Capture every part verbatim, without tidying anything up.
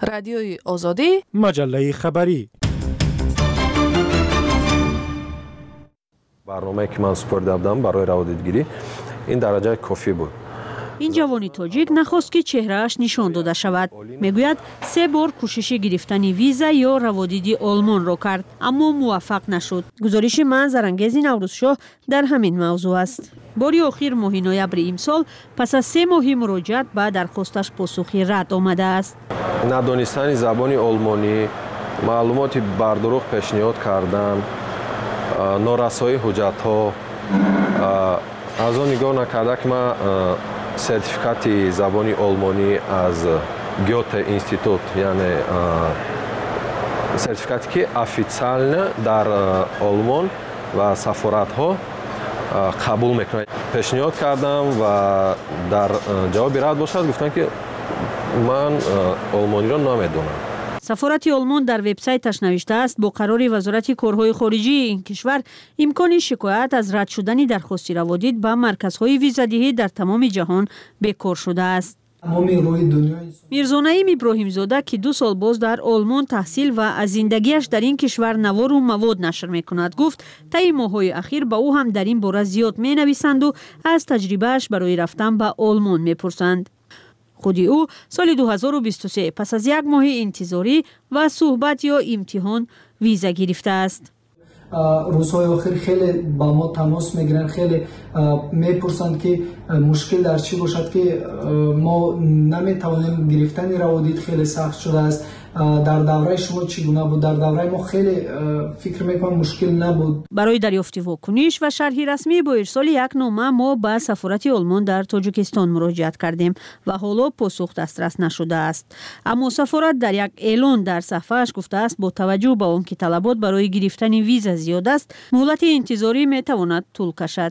رادیوی آزادی، مجله خبری. برنامه‌ای که من سپرده بودم برای روادیدگیری این درجه کافی بود. این جوانی تاجیک نخواست که چهرهش نشان داده شود. میگوید سه بار کوشش گرفتن ویزا یا روادیدی آلمان را کرد اما موفق نشد. گزارش من زرانگیز نوروزشاه در همین موضوع است. باری آخر ماه نوامبر امسال پس از سه ماه مراجعت به درخواستش پاسخی رد آمده است. ندانستن زبان آلمانی، معلومات بردروغ پیشنهاد کردن، نارسایی حجت‌ها، از آن نگاه نکرده که من سرتیفیکات زبان آلمانی از گوته اینستیتوت، یعنی سرتیفیکاتی که افیциально در آلمان و سفارت‌ها قبول میکنه. پیشنهاد کردم و در جواب رد باشد گفتن که من آلمانی را نمیدونم. سفارت آلمان در وبسایتش نوشته است با قرار وزارت کارهای خارجی این کشور امکان شکایت از رد شدن درخواست روادید به مرکزهای ویزادهی در تمام جهان بکار شده است. میرزا نعیم ابراهیم زاده که دو سال باز در آلمان تحصیل و از زندگیش در این کشور نوار و مواد نشر میکند گفت طی ماه‌های اخیر با او هم در این باره زیاد می نویسند و از تجربهش برای رفتن به آلمان میپرسند. خودی او سال دو هزار و بیست و سه پس از یک ماه انتظاری و صحبت یا امتحان ویزا گرفته است. روزهای آخر خیلی با ما تماس میگیرن، خیلی میپرسند که مشکل در چی باشد که ما نمیتوانیم گرفتن روادید خیلی سخت شده است. در دوره شما چگونه بود؟ در دوره ما خیلی فکر میکنم مشکل نبود. برای دریافت واکنش و شرح رسمی با ارسال یک نامه ما به سفارت آلمان در تاجیکستان مراجعت کردیم و حالا پاسخ دسترس نشده است. اما سفارت در یک اعلان در صفحه‌اش گفته است با توجه به آنکه طلبات برای گرفتن ویزا زیاد است، مهلت انتظاری میتواند طول کشد.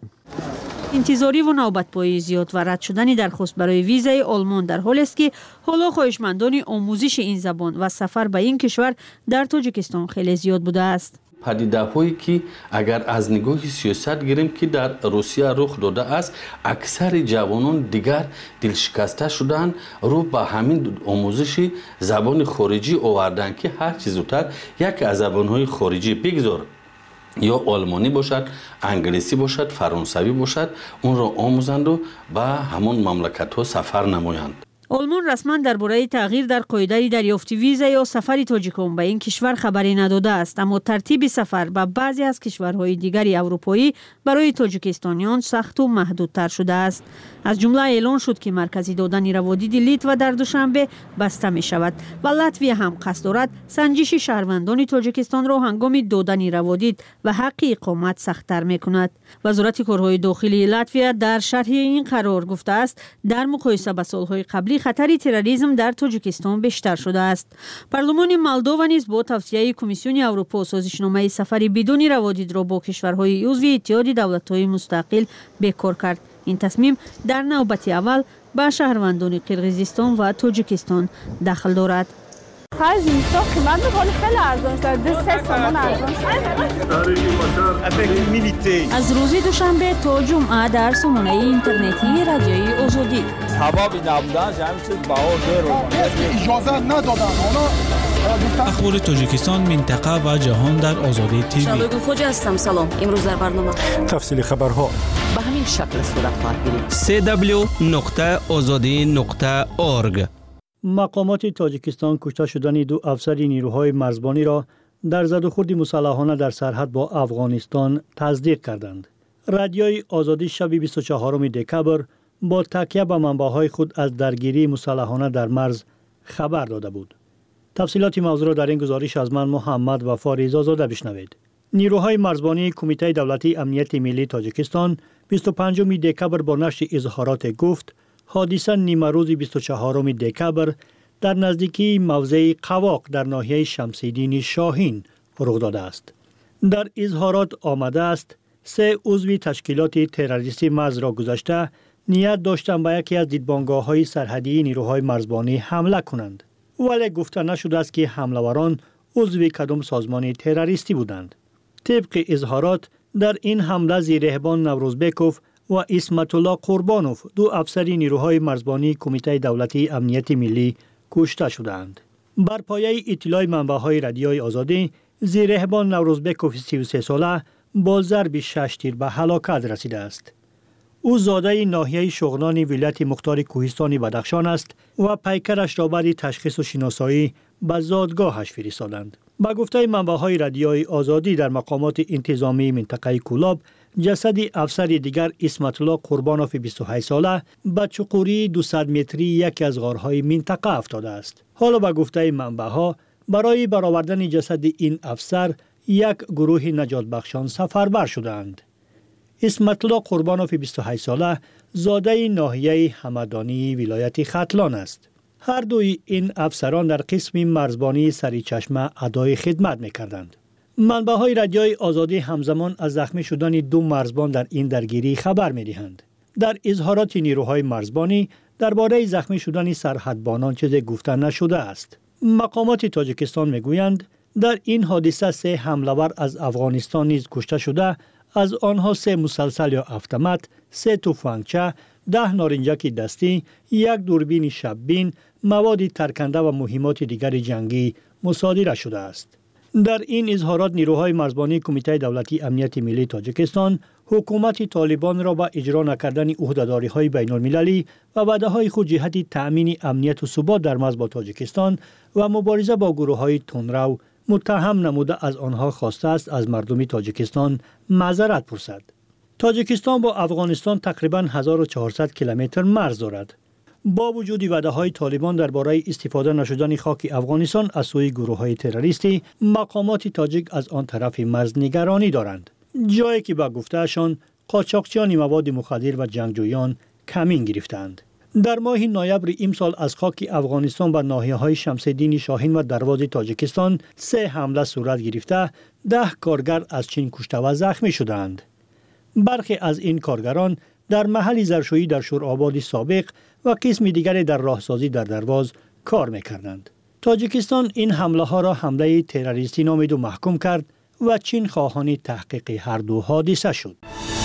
انتظاری و نوبت‌پایی زیاد و رد شدن درخواست برای ویزای آلمان در حال است که حالا خواهشمندان آموزش این زبان و سفر به این کشور در تاجیکستان خیلی زیاد بوده است. پدیده‌هایی که اگر از نگاه سیاست گیریم که در روسیه رخ داده است، اکثر جوانان دیگر دلشکسته شدن رو به همین آموزش زبان خارجی آوردن که هر چیز زودتر یک از زبان‌های خارجی بگذار، یا آلمانی باشد، انگلیسی باشد، فرانسوی باشد، اون را آموزند و به همون مملکت ها سفر نمایند. آلمان رسما درباره تغییر در قاعده دریافت ویزا یا سفر تاجیکان به این کشور خبری نداده است، اما ترتیب سفر به بعضی از کشورهای دیگری اروپایی برای تاجیکستانیان سخت و محدودتر شده است. از جمله اعلان شد که مرکز دادن روادید لیتوا در دوشنبه بسته می شود و لاتویا هم قصد دارد سنجش شهروندان تاجیکستان را هنگام دادن روادید و حق اقامت سخت‌تر می کند. وزارت کارهای داخلی لاتویا در شرح این قرار گفته است در مقایسه با سالهای قبلی خطر تروریسم در تاجیکستان بیشتر شده است. پارلمان مولداوا نیز با توصیه کمیسیون اروپا سازشنامه سفر بدون روادید را با کشورهای عضو اتحاد دولت‌های مستقل بکار کرد. این تصمیم در نوبت اول به شهروندان قرقیزستان و تاجیکستان دخل دارد. خرج اینستا قیمت می‌کنه خیلی ارزان شده، سه سامان ارزان شده. از روز دوشنبه تا جمعه در سامانه اینترنتی رادیوی آزادی. حبابی نبودن جمعی چیز بهار دیر اجازه ندادن. اخبار تاجیکستان، منطقه و جهان در آزادی تیوی. شبگون خوجا هستم. سلام. امروز در برنامه تفصیل خبرها به همین شکل صورت خواهد گرفت. سی دبلیو نقطه آزادی نقطه اورگ. مقامات تاجیکستان کشته شدن دو افسر نیروهای مرزبانی را در زدوخورد مسلحانه در سرحد با افغانستان تصدیق کردند. رادیوی آزادی شب بیست و چهارم دکبر با تکیه به منبعهای خود از درگیری مسلحانه در مرز خبر داده بود. تفصیلات موضوع را در این گزارش از من محمد وفا رضازاده بشنوید. نیروهای مرزبانی کمیته دولتی امنیت ملی تاجیکستان بیست و پنجم دکبر با نشر اظهارات گفت حادثه نیمه روز بیست و چهارم دکبر در نزدیکی موضع قواق در ناحیه شمس‌الدین شاهین رخ داده است. در اظهارات آمده است سه عضو تشکیلات تروریستی مرز را گذشته نیت داشتند به یکی از دیدبانگاه‌های سرحدی نیروهای مرزبانی حمله کنند، ولی گفته نشده است که حمله‌وران عضو کدام سازمان تروریستی بودند. طبق اظهارات در این حمله زیرهبان نوروزبکوف و اسمت الله قربانوف دو افسر نیروهای مرزبانی کمیته دولتی امنیت ملی کشته شدند. بر پایه اطلاع منبع‌های رادیوی آزادی، زیرهبان نوروزبکوف سی و سه ساله با ضرب شش تیر به هلاکت رسیده است. او زاده ناحیه شغنانی ولایت مختار کوهستان بدخشان است و پیکرش را بعد تشخیص و شناسایی به زادگاهش فرستادند. با گفته منبع‌های رادیوی آزادی در مقامات انتظامی منطقه کولاب، جسد افسر دیگر اسمت الله قربانوف بیست و هشت ساله به چقوری دویست متری یکی از غارهای منطقه افتاده است. حالا با گفته منبع‌ها برای برآوردن جسد این افسر یک گروه نجات بخشان سفربر شدند. اسمت الله قربانوف بیست و هشت ساله زاده ناحیه همدانی ولایت ختلان است. هر دوی این افسران در قسم مرزبانی سریچشمه ادای خدمت می‌کردند. منبع‌های رادیوی آزادی همزمان از زخمی شدن دو مرزبان در این درگیری خبر می‌دهند. در اظهارات نیروهای مرزبانی درباره زخمی شدن سرحدبانان چیزی گفته نشده است. مقامات تاجیکستان می‌گویند در این حادثه سه حمله‌ور از افغانستان نیز کشته شده، از آنها سه مسلسل یا автомат، سه تفنگچه، ده نارنجک دستی، یک دوربین شب‌بین، مواد ترکنده و مهمات دیگر جنگی مصادره شده است. در این اظهارات نیروهای مرزبانی کمیته دولتی امنیت ملی تاجیکستان حکومت طالبان را با اجرا نکردن عهده‌داری‌های بین‌المللی و وعده‌های خود جهت تأمین امنیت و ثبات در مرز با تاجیکستان و مبارزه با گروه‌های تندرو متهم نموده از آنها خواسته است از مردم تاجیکستان معذرت پرسد. تاجیکستان با افغانستان تقریباً هزار و چهارصد کیلومتر مرز دارد. با وجود وعده‌های طالبان درباره استفاده نشدن خاک افغانستان از سوی گروه‌های تروریستی، مقامات تاجیک از آن طرف مرز نگرانی دارند، جایی که با گفتهشان قاچاقچیان مواد مخدر و جنگجویان کمین گرفتند. در ماه نوامبر امسال از خاک افغانستان به ناحیه‌های شمس‌الدین شاهین و دروازه تاجیکستان سه حمله صورت گرفته، ده کارگر از چین کشته و زخمی شدند. برخی از این کارگران در محل زرشویی در شورآباد سابق و قسم دیگر در راهسازی در درواز کار می‌کردند. تاجیکستان این حمله ها را حمله تروریستی نامید و محکوم کرد و چین خواهان تحقیق هر دو حادثه شد.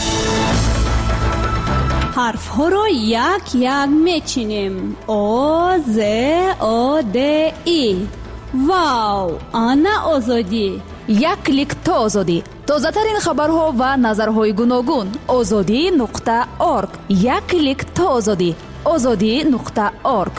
حرف ها را یک یک میچینیم. او ز او د ای. واو، آنا آزادی. یک کلیک تا آزادی. تازه ترین خبرها و نظرهای گوناگون. آزادی نقطه اورگ. یک کلیک تا آزادی. آزادی نقطه اورگ.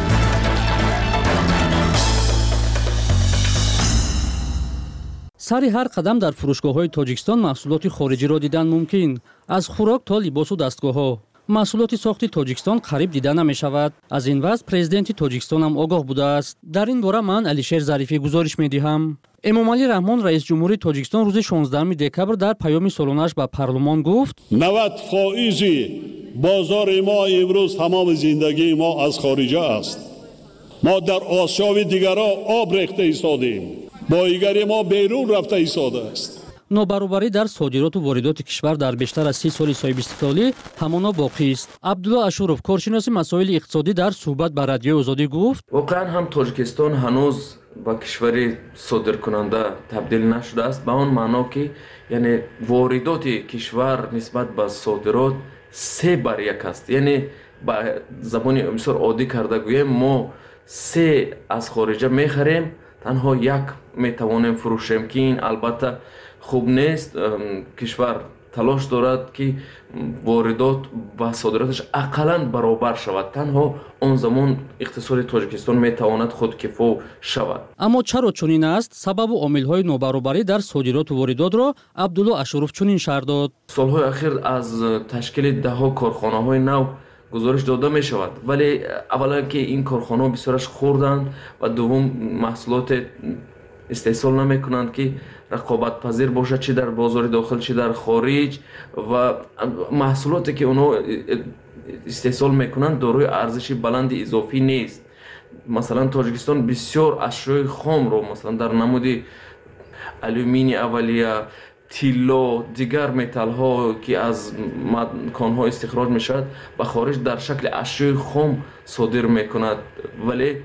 سری هر قدم در فروشگاه‌های تاجیکستان محصولات خارجی را دیدن ممکن. از خوراک تا لباس و دستگاه‌ها. محصولات ساختی تاجیکستان قریب دیده نمی‌شود. از این وضع پرزیدنت تاجیکستان هم آگاه بوده است. در این باره من علیشیر ظریفی گزارش می‌دهم. امامعلی رحمان رئیس جمهوری تاجیکستان روز شانزدهم دکبر در پیام سالانه‌اش به پارلمان گفت: نود فائز بازار ما امروز تمام زندگی ما از خارجه است. ما در آسیا و دیگرها آب ریخته ایستادیم. بایگری ما بیرون رفته ایستاده است. نابرابری در صادرات و واردات کشور در بیشتر از سی سال صاحب استقلالی همانا باقی است. عبدالله اشورов کارشناس مسائل اقتصادی در صحبت با رادیو آزادی گفت: واقعا هم تاجیکستان هنوز با کشوری صادرکننده تبدیل نشده است، به اون معنا که یعنی واردات کشور نسبت به صادرات سه بر یک است. یعنی با زبان بسیار عادی کرده گوییم ما سه از خارجه میخریم، تنها یک میتوانیم فروشیم که این البته خوب نیست. کشور تلاش دارد که واردات و صادراتش اقلاً برابر شود، تنها اون زمان اقتصاد تاجیکستان میتواند خودکفا شود. اما چرا چنین است؟ سبب و عامل‌های نابرابری در صادرات و واردات را عبدالله اشورов چنین شرح داد: سالهای اخیر از تشکیل ده ها کارخانه‌های نو گزارش داده می شود، ولی اولا که این کارخانه بسیارش خوردند و دوم محصولات استحصال نمی کنند که رقابت پذیر باشد، چه در بازار داخل چه در خارج، و محصولاتی که اونها استحصال می کنند دارای ارزش بلند اضافی نیست. مثلا تاجیکستان بسیار اشیاء خام رو مثلا در نمود آلومینی اولیه، تیلا، دیگر متال ها که از کان ها استخراج می شود به خارج در شکل اشیاء خام صادر می کند، ولی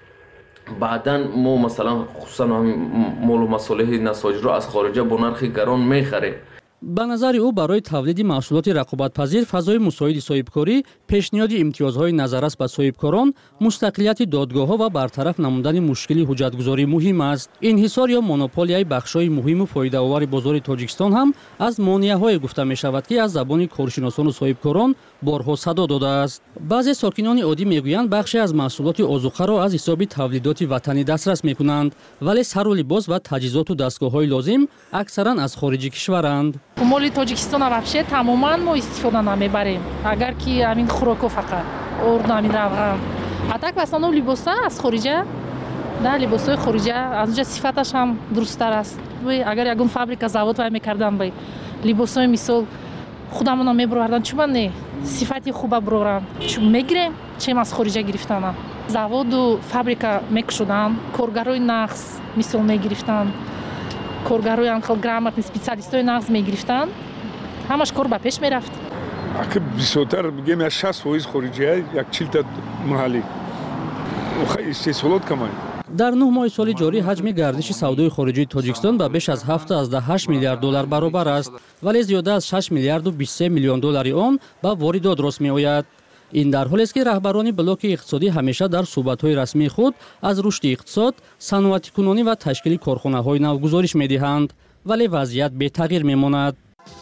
بعداً ما مثلا خصوصا مال و مصالح نساجی را از خارجه با نرخ گران می خریم. ба назари ӯ барои тавлиди маҳсулоти рақобатпазир фазои мусоиди соҳибкорӣ пешниҳоди имтиёзҳои назаррас ба соҳибкорон, мустақилияти додгоҳҳо ва бартараф намудани мушкили ҳуҷҷатгузорӣ муҳим аст. Инҳисор ё монополияи бахшҳои муҳиму фоидаовари бозори Тоҷикистон ҳам аз монеаҳое гуфта мешавад, ки аз забони коршиносону соҳибкорон борҳо садо додааст. баъзе сокинони оддӣ мегӯянд бахше аз маҳсулоти озуқаро аз ҳисоби тавлидоти ватанӣ дастрас мекунанд, вале сару либос ва таҷҳизоту дастгоҳҳои лозим аксаран аз хориҷи кишваранд. моли Тоҷикистона вообще тамоман мо истифода намебарем. Агар ки амин хӯроко фақат орд амин равған. А так в основном либоса аз хориҷа, да либосои хориҷа аз онҷа сифаташ ҳам дурусттар аст. Агар ягон фабрика завод вай мекардан бай либосои мисол худамона мебурордан чума не сифати хуба буроран чу мегирем чем аз хориҷа гирифтана. Заводу фабрика мекушодан, коргарои нағз мисол мегирифтан. Коргарои анхел грамотни специалистои нағз мегирифтан, ҳамаш кор ба пеш мерафт. Аки бисёртар бигем я шаст фоиз хориҷия, як чилта маҳаллӣ. Хай истеҳсолот камай. дар нӯҳ моҳи соли ҷорӣ ҳаҷми гардиши савдои хориҷии Тоҷикистон ба беш аз ҳафтаду ҳашт миллиард доллар баробар аст, вале зиёда аз шаш миллиарду бисту се миллион доллари он ба воридот рост меояд. ин дар ҳолест ки раҳбарони блоки иқтисодӣ ҳамеша дар суҳбатҳои расмии худ аз рушди иқтисод, саноатикунонӣ ва ташкили корхонаҳои нав гузориш медиҳанд, вале вазъият бетағйир мемонад.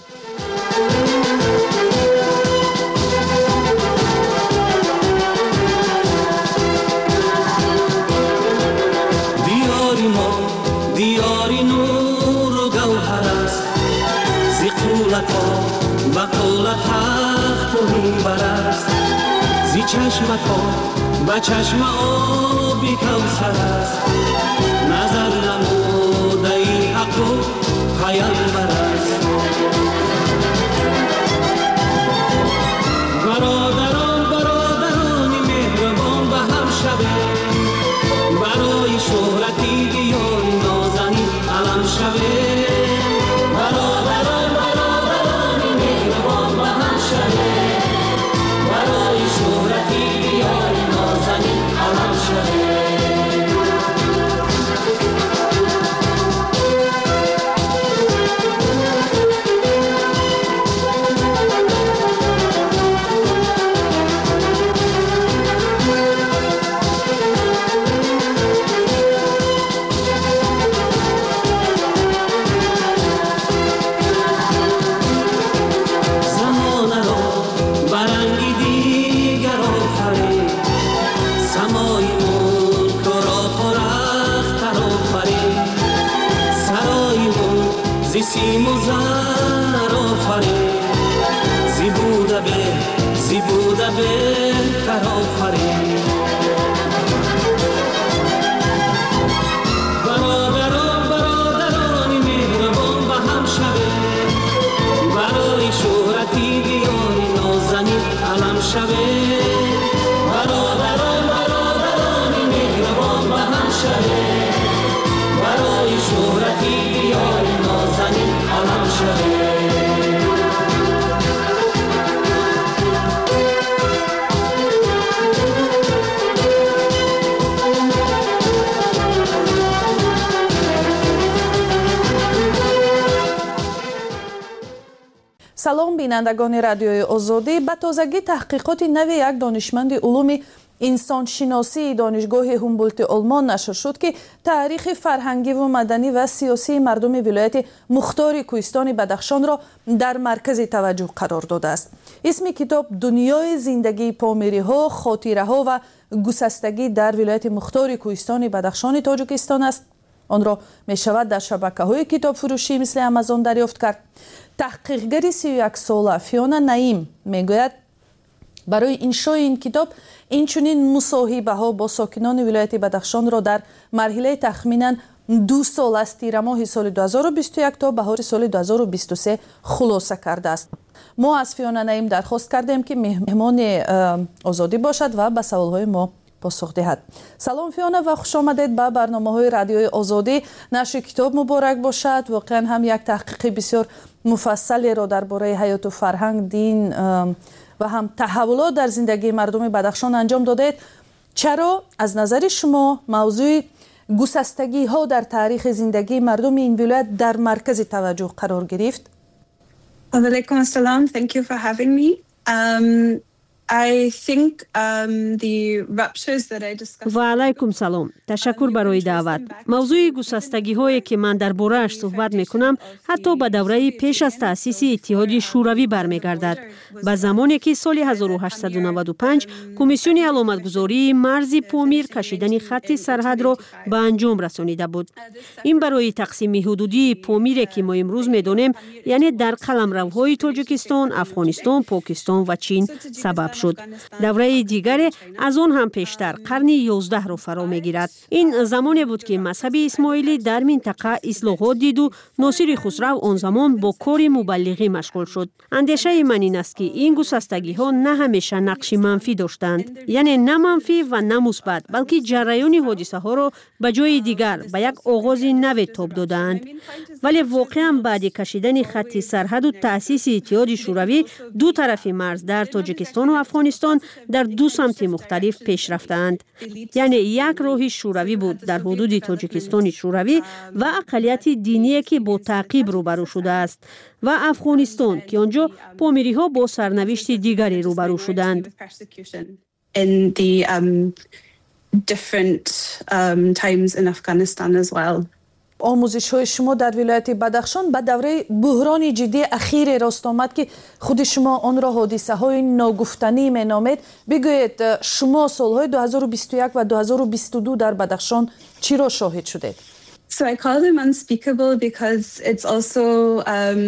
диёри мо диёри нуру гавҳар аст, зи қулатҳо ба қулат тахту минбар аст. зи чашмако ба чашма оби кавсар аст, назар намудаи ҳаққу пайамбар аст. бародарон бародарони меҳрабон ба ҳам шавед, барои шӯҳрати диёри нозанин алам шавед. бародарон бародарони меҳрабон ба ҳам шавед, барои шӯҳрати диёри нозанин алам шавед. سیمو زر آفرین، زی بوده به زی بوده بهتر آفرین. برادران برادرانی مهربان به هم شوید، برای شهرتی دیاری نازنین علم شوید. برادران برادرانی مهربان به هم شوید، برای شهرتی دیاری نازنین علم شوید. салом бинандагони радиои озодӣ. ба тозагӣ таҳқиқоти нави як донишманди улуми инсоншиносии донишгоҳи ҳумболти олмон нашр шуд, ки таърихи фарҳангиву маданӣ ва сиёсии мардуми вилояти мухтори кӯҳистони Бадахшонро дар маркази таваҷҷӯҳ қарор додааст. исми китоб дунёи зиндагии помириҳо, хотираҳо ва гусастагӣ дар вилояти мухтори кӯҳистони Бадахшони Тоҷикистон аст. онро мешавад дар шабакаҳои китобфурӯшӣ мисли Амазон дарёфт кард. таҳқиқгари си ю як сола Фиона Наим мегӯяд, барои иншои ин китоб инчунин мусоҳибаҳо бо сокинони вилояти Бадахшонро дар марҳилаи тахминан ду сол аз тирамоҳи соли ду ҳазору бисту як то баҳори соли ду ҳазору бисту се хулоса кардааст. мо аз Фиона Наим дархост кардем, ки меҳмони озодӣ бошад ва ба саволҳои мо посух диҳад. салом Фиона ва хушомадед ба барномаҳои радиои озодӣ. нашри китоб муборак бошад. воқеан ҳам як таҳқиқи бисёр муфассалеро дар бораи ҳаёту фарҳанг, дин ва ҳам таҳаввулот дар зиндагии мардуми Бадахшон анҷом додаед. чаро аз назари шумо мавзӯи гусастагиҳо дар таърихи зиндагии мардуми ин вилоят дар маркази таваҷҷӯҳ қарор гирифт? Alaikum assalam. Thank you for having me. Um, I think um, the ruptures that I discussed. ва алайкум салом. Ташаккур барои даъват. мавзӯи гусастагиҳое ки ман дар борааш суҳбат мекунам, ҳатто ба давраи пеш аз таъсиси Иттиҳоди Шӯравӣ бармегардад. ба замоне ки соли ҳазору ҳаштсаду наваду панҷ Комиссиони аломатгузории марзи Помир кашидани хатти сарҳадро ба анҷом расонида буд. ин барои тақсими ҳудудии Помире ки мо имрӯз медонем, яъне дар қаламравҳои Тоҷикистон, Афғонистон, Покистон ва Чин сабаб шуд. давраи дигаре аз он ҳам пештар, қарни ёздаҳро фаро мегирад. ин замоне буд ки мазҳаби исмоилӣ дар минтақа ислоҳот диду Носири Хусрав он замон бо кори мубаллиғӣ машғул шуд. андешаи ман ин аст ки ин гусастагиҳо на ҳамеша нақши манфӣ доштанд, яъне на манфӣ ва на мусбат, балки ҷараёни ҳодисаҳоро ба ҷои дигар, ба як оғози наве тоб додаанд. вале воқеан баъди кашидани хатти сарҳаду таъсиси Иттиҳоди Шӯравӣ, ду тарафи марз дар Тоҷикистону Афғонистон дар ду самти мухталиф пеш рафтаанд. яъне як роҳи шӯравӣ буд дар ҳудуди Тоҷикистони Шӯравӣ ва ақалияти диние ки бо таъқиб рӯбарӯ шудааст, ва Афғонистон ки он ҷо помириҳо бо сарнавишти дигаре рӯбарӯ шуданд. In the um, different um, times in Afghanistan as well. آموزش‌های شما در ولایت بدخشان به دوره بحران جدی اخیر راست آمد که خود شما آن را حادثه‌های ناگفتنی مینامید. بگویید شما سال‌های دو هزار و بیست و یک و دو هزار و بیست و دو در بدخشان چی را شاهد شدید؟ So I call them unspeakable because it's also um,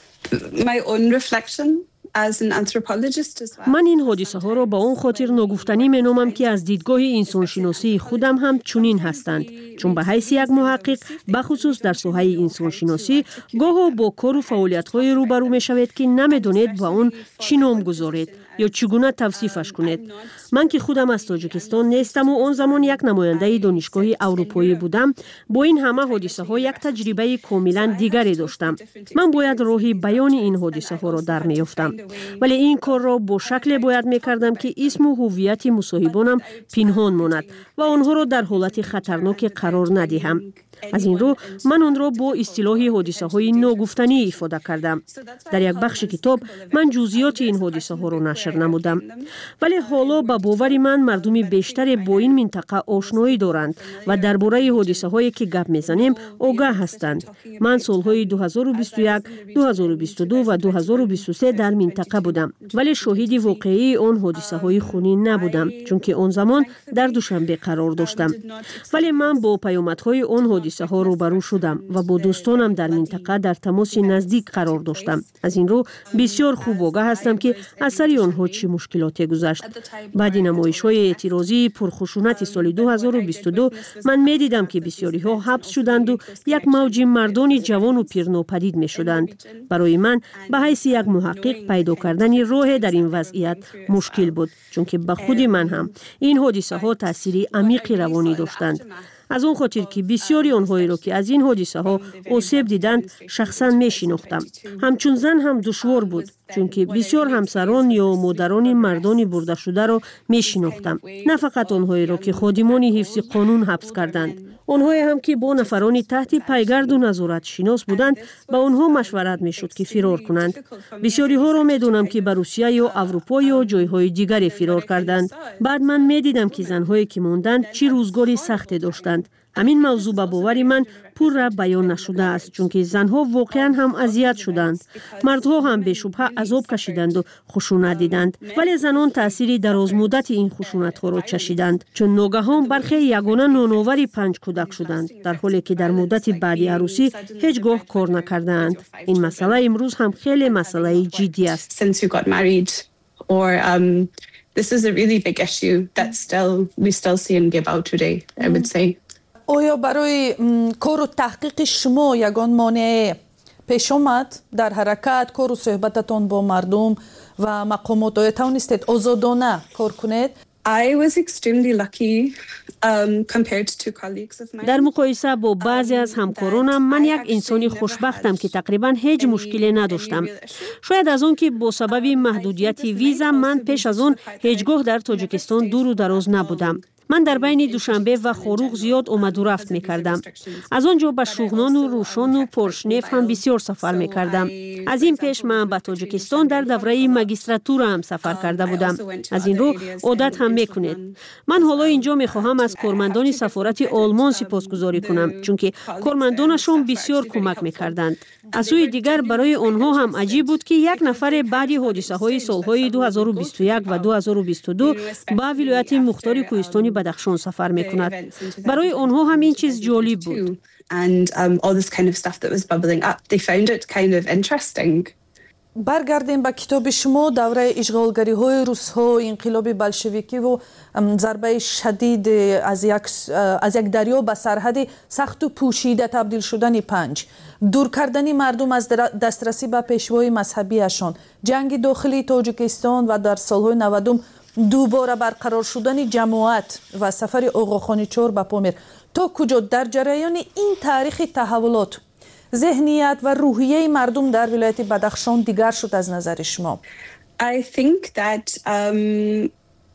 my own reflection as an anthropologist as well. من این حادثه‌ها را با اون خاطر ناگفتنی مینامم که از دیدگاه انسانشناسی خودم هم چنین هستند، چون به حیث یک محقق بخصوص در ساحه انسانشناسی گاه با کار و فعالیت‌های روبرو می‌شوید که نمی‌دانید با اون چی نام گذارید یا چگونه توصیفش کنید. من که خودم از تاجیکستان نیستم و آن زمان یک نماینده دانشگاه اروپایی بودم، با این همه حادثه ها یک تجربه کاملا دیگری داشتم. من باید راهی بیان این حادثه ها را در میافتم، ولی این کار را با شکل باید میکردم که اسم و هویت مصاحبانم پنهان ماند و آنها را در حالت خطرناک قرار ندهم. از این رو من آن را با اصطلاح حادثه های ناگفتنی ifade کردم. در یک بخش کتاب من جزئیات این حادثه ها را نشر نمودم، ولی حالا به باور من مردم بیشتر با این منطقه آشنایی دارند و درباره حادثه هایی که گپ میزنیم آگاه هستند. من سالهای دو هزار و بیست و یک، دو هزار و بیست و دو و دو هزار و بیست و سه در منطقه بودم، ولی شاهد واقعی آن حادثه های خونین نبودم، چون که آن زمان در دوشنبه قرار داشتم. ولی من با پیامدهای آن حادثه ها روبرو شدم و با دوستانم در منطقه در تماس نزدیک قرار داشتم. از این رو بسیار خوب آگاه هستم که از سر آنها چه مشکلاتی گذشت. بعد نمایش‌های اعتراضی پرخشونت سال دو هزار و بیست و دو من می‌دیدم که بسیاری ها حبس شدند و یک موج مردان جوان و پیر ناپدید می‌شدند. برای من به حیث یک محقق پیدا کردن راه در این وضعیت مشکل بود، چون که به خود من هم این حادثه ها تأثیری عمیق روانی داشتند. از اون خاطر که بسیاری آنهایی را که از این حادثه ها آسیب دیدند شخصا میشناختم. همچون زن هم دشوار بود، چون که بسیار همسران یا مادران مردان برده شده را میشناختم. نه فقط آنهایی را که خادمان حفظ قانون حبس کردند، آنهایی هم که با نفران تحت پیگرد و نظارت شناس بودند با آنها مشورت میشد که فرار کنند. بسیاری ها را میدونم که به روسیه یا اروپا یا جایهای دیگری فرار کردند. بعد من میدیدم که زنهایی که ماندند چه روزگاری سختی داشتند. همین موضوع به باور من پور بیان نشده است، چون که زنها واقعا هم اذیت شدند. مردها هم به شبهه عذاب کشیدند و خشونت دیدند، ولی زنان تأثیر دراز مدت این خشونت ها را چشیدند، چون ناگهان برخی یگانه نانآور پنج کودک شدند، در حالی که در مدت بعدی عروسی هیچگاه کار نکردند. این مسئله امروز هم خیلی مسئله جدی است. Or um, this is a really big issue that still we still see and give out today, I would say. آیا برای کار و تحقیق شما یگان مانع پیش آمد در حرکت، کار و صحبتتان با مردم و مقامات؟ آیا توانستید آزادانه کار کنید؟ I was extremely lucky um, compared to colleagues of mine. در مقایسه با بعضی از همکارانم من یک انسانی خوشبختم که تقریبا هیچ مشکلی نداشتم. شاید از اون که با سبب محدودیت ویزا من پیش از اون هیچگاه در تاجیکستان دور و دراز نبودم. من در بین دوشنبه و خروغ زیاد اومد و رفت میکردم. از آنجا به شوغنان و روشن و پرشنف هم بسیار سفر میکردم. از این پیش من به تاجیکستان در دوره ماجستراتور هم سفر کرده بودم. از این رو عادت هم میکنید. من حالا اینجا میخواهم از کارمندان سفارت آلمان سپاسگزاری کنم، چون که کارمندانشون بسیار کمک میکردند. از سوی دیگر برای آنها هم عجیب بود که یک نفر بعد حادثه های سالهای دو هزار و بیست و یک و دو هزار و بیست و دو به ولایت مختار کوهستانی بدخشان سفر میکند. برای آنها هم این چیز جالب بود. And um, all this kind of stuff that was bubbling up, they found it kind of interesting. برگردیم به کتاب شما. دوره اشغالگری های روس ها، انقلاب بلشویکی و ضربه شدید از یک از یک دریا به سرحد سخت و پوشیده تبدیل شدن پنج، دور کردن مردم از دسترسی به پیشوای مذهبیشان، جنگ داخلی تاجیکستان و در سالهای نودم دوباره برقرار شدن جماعت و سفر آقا خانیچور به پامیر. تا کجا در جریان این تاریخ تحولات ذهنیت و روحیه مردم در ولایت بدخشان دیگر شد از نظر شما؟ I think that um,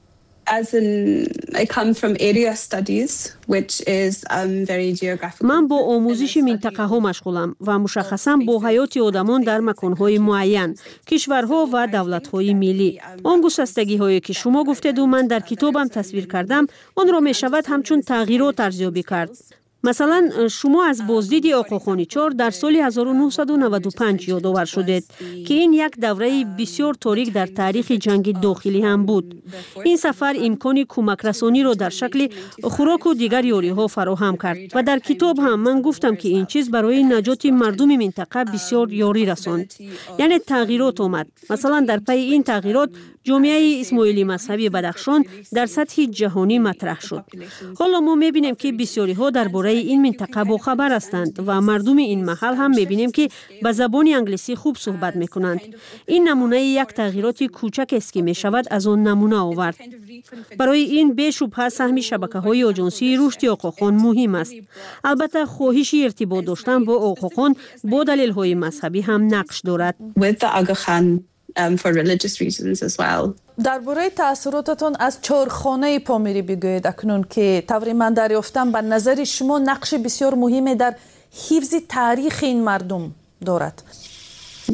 as in I come from area studies which is um, very geographical. من با آموزش منطقه ها مشغولم و مشخصا با حیات آدمان در مکانهای معین، کشورها و دولت‌های ملی. آن گسستگی هایی که شما گفتید و من در کتابم تصویر کردم، آن را می شود همچون تغییرات ارزیابی کرد. مثلا شما از بازدید آقا خانیچور در سال هزار و نهصد و نود و پنج یادآور شدید که این یک دوره بسیار تاریک در تاریخ جنگ داخلی هم بود. این سفر امکان کمک رسانی را در شکل خوراک و دیگر یاری‌ها فراهم کرد و در کتاب هم من گفتم که این چیز برای نجات مردم منطقه بسیار یاری رساند. یعنی تغییرات آمد. مثلا در پی این تغییرات جامعه اسماعیلی مذهبی بدخشان در سطح جهانی مطرح شد. حالا ما می‌بینیم که بسیاری ها درباره این منطقه با خبر هستند و مردم این محل هم می‌بینیم که به زبان انگلیسی خوب صحبت می‌کنند. این نمونه یک تغییرات کوچک است که می‌شود از آن نمونه آورد. برای این بی‌شبهه سهم شبکه‌های آژانسی رشد آقا خان مهم است. البته خواهش ارتباط داشتن با آقا خان با دلایل مذهبی هم نقش دارد. Um, for religious reasons as well. درباره تأثیراتتون از چهارخانه پامیری بگویید اکنون که طوری من دریافتم به نظر شما نقش بسیار مهمی در حفظ تاریخ این مردم دارد. Hmm.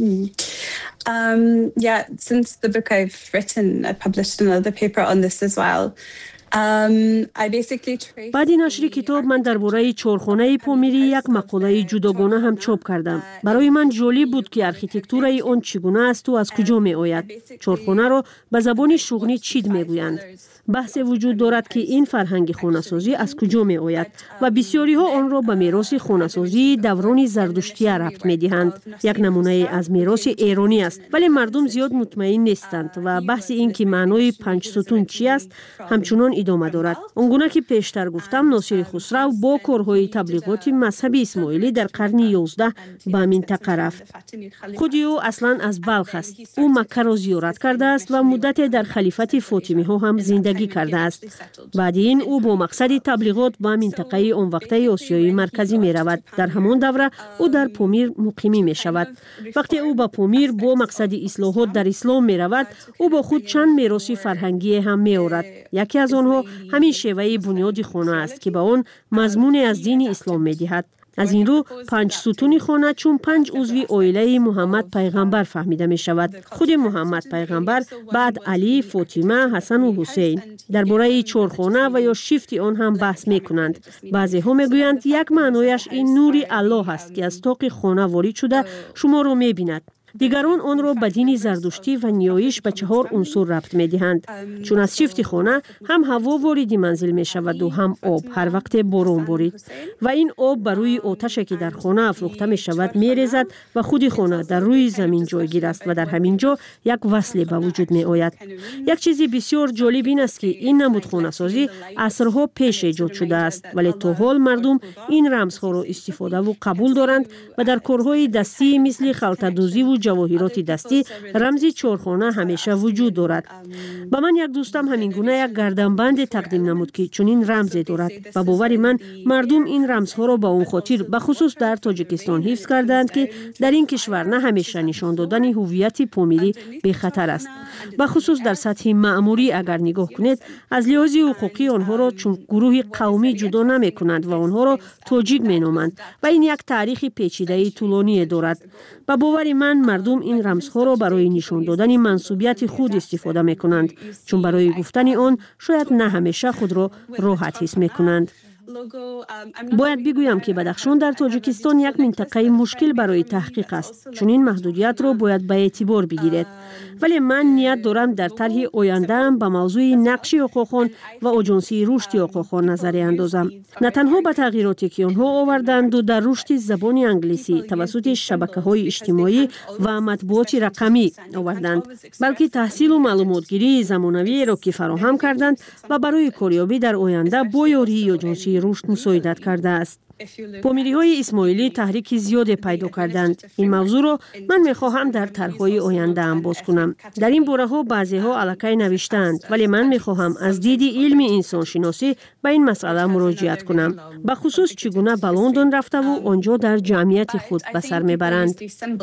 Um, yeah, since the book I've written, I published another paper on this as well. Um, I basically traced... بعد نشر کتاب من درباره چهارخانه پامیری یک مقاله جداگانه هم چاپ کردم. برای من جالب بود که آرکیتکتورای آن چگونه است و از کجا می آید. چهارخانه را به زبان شوغنی چید می گویند. بحث وجود دارد که این فرهنگ خانه‌سازی از کجا می آید و بسیاری ها آن را به میراث خانه‌سازی دوران زردشتی ربط می دهند. یک نمونه از میراث ایرانی است، ولی مردم زیاد مطمئن نیستند و بحث این که معنای پنج ستون چی است همچنان ادامه دارد. آنگونه که پیشتر گفتم ناصر خسرو با کارهای تبلیغاتی مذهبی اسماعیلی در قرن یازده به منطقه رفت. خود او اصلا از بلخ است. او مکه را زیارت کرده است و مدت در خلیفت فاطمی ها هم زندگی کرده است. بعد این او با مقصد تبلیغات به منطقه آن وقته آسیای مرکزی می رود. در همان دوره او در پامیر مقیمی می شود. وقتی او به پامیر با مقصد اصلاحات در اسلام می رود، او با خود چند میراث فرهنگی هم می آورد. یکی از آنها همین شیوه بنیاد خانه است که به آن مضمون از دین اسلام می دهد. از این رو پنج ستون خانه چون پنج عضوی عائله محمد پیغمبر فهمیده می شود. خود محمد پیغمبر، بعد علی، فاطمه، حسن و حسین. درباره چهارخانه و یا شیفت آن هم بحث می کنند. بعضی ها می گویند یک معنایش این نوری الله است که از طاق خانه وارد شده شما را می بیند. دیگران آن را به دین زردشتی و نیایش به چهار عنصر ربط می دهند. چون از شیفت خانه هم هوا وارد منزل می شود و هم آب هر وقت باران بارید و این آب بر روی آتش که در خانه افروخته می شود می ریزد و خود خانه در روی زمین جایگیر است و در همین جا یک وصل به وجود می آید. یک چیزی بسیار جالب این است که این نمود خانه سازی عصرها پیش ایجاد شده است، ولی تا حال مردم این رمزها را استفاده و قبول دارند و در کارهای دستی مثل خلطه‌دوزی و جواهرات دستی رمز چهارخانه همیشه وجود دارد. با من یک دوستم همین گونه یک گردنبند تقدیم نمود که چنین رمزی دارد و باور من مردم این رمزها را با اون خاطر به خصوص در تاجیکستان حفظ کردند که در این کشور نه همیشه نشان دادن هویت پامیری به خطر است. به خصوص در سطح مأموری اگر نگاه کنید از لحاظ حقوقی آنها را چون گروه قومی جدا نمی کنند و آنها را تاجیک می نامند و این یک تاریخ پیچیده طولانی دارد. با باور من مردم این رمزها را برای نشان دادن منسوبیت خود استفاده می کنند چون برای گفتن آن شاید نه همیشه خود را راحت حس می کنند. باید بگویم که بدخشان در تاجیکستان یک منطقه مشکل برای تحقیق است چون این محدودیت را باید به اعتبار بگیرید. ولی من نیت دارم در طرح آینده ام به موضوع نقش آقاخان و آژانسی رشد آقاخان نظری اندازم. نه تنها به تغییراتی که آنها آوردند و در رشد زبان انگلیسی توسط شبکه‌های اجتماعی و مطبوعات رقمی آوردند، بلکه تحصیل و معلوماتگیری زمانوی را که فراهم کردند و برای کاریابی در آینده با یاری آژانسی رشد مساعدت کرده است. پامیری های اسماعیلی تحریک زیاد پیدا کردند. این موضوع را من میخواهم در طرح‌های آینده ام باز کنم. در این باره ها بعضی ها الکی نوشتند ولی من میخواهم از دید علم انسان شناسی به این مسئله مراجعت کنم. به خصوص چگونه به لندن رفته و آنجا در جمعیت خود به سر میبرند.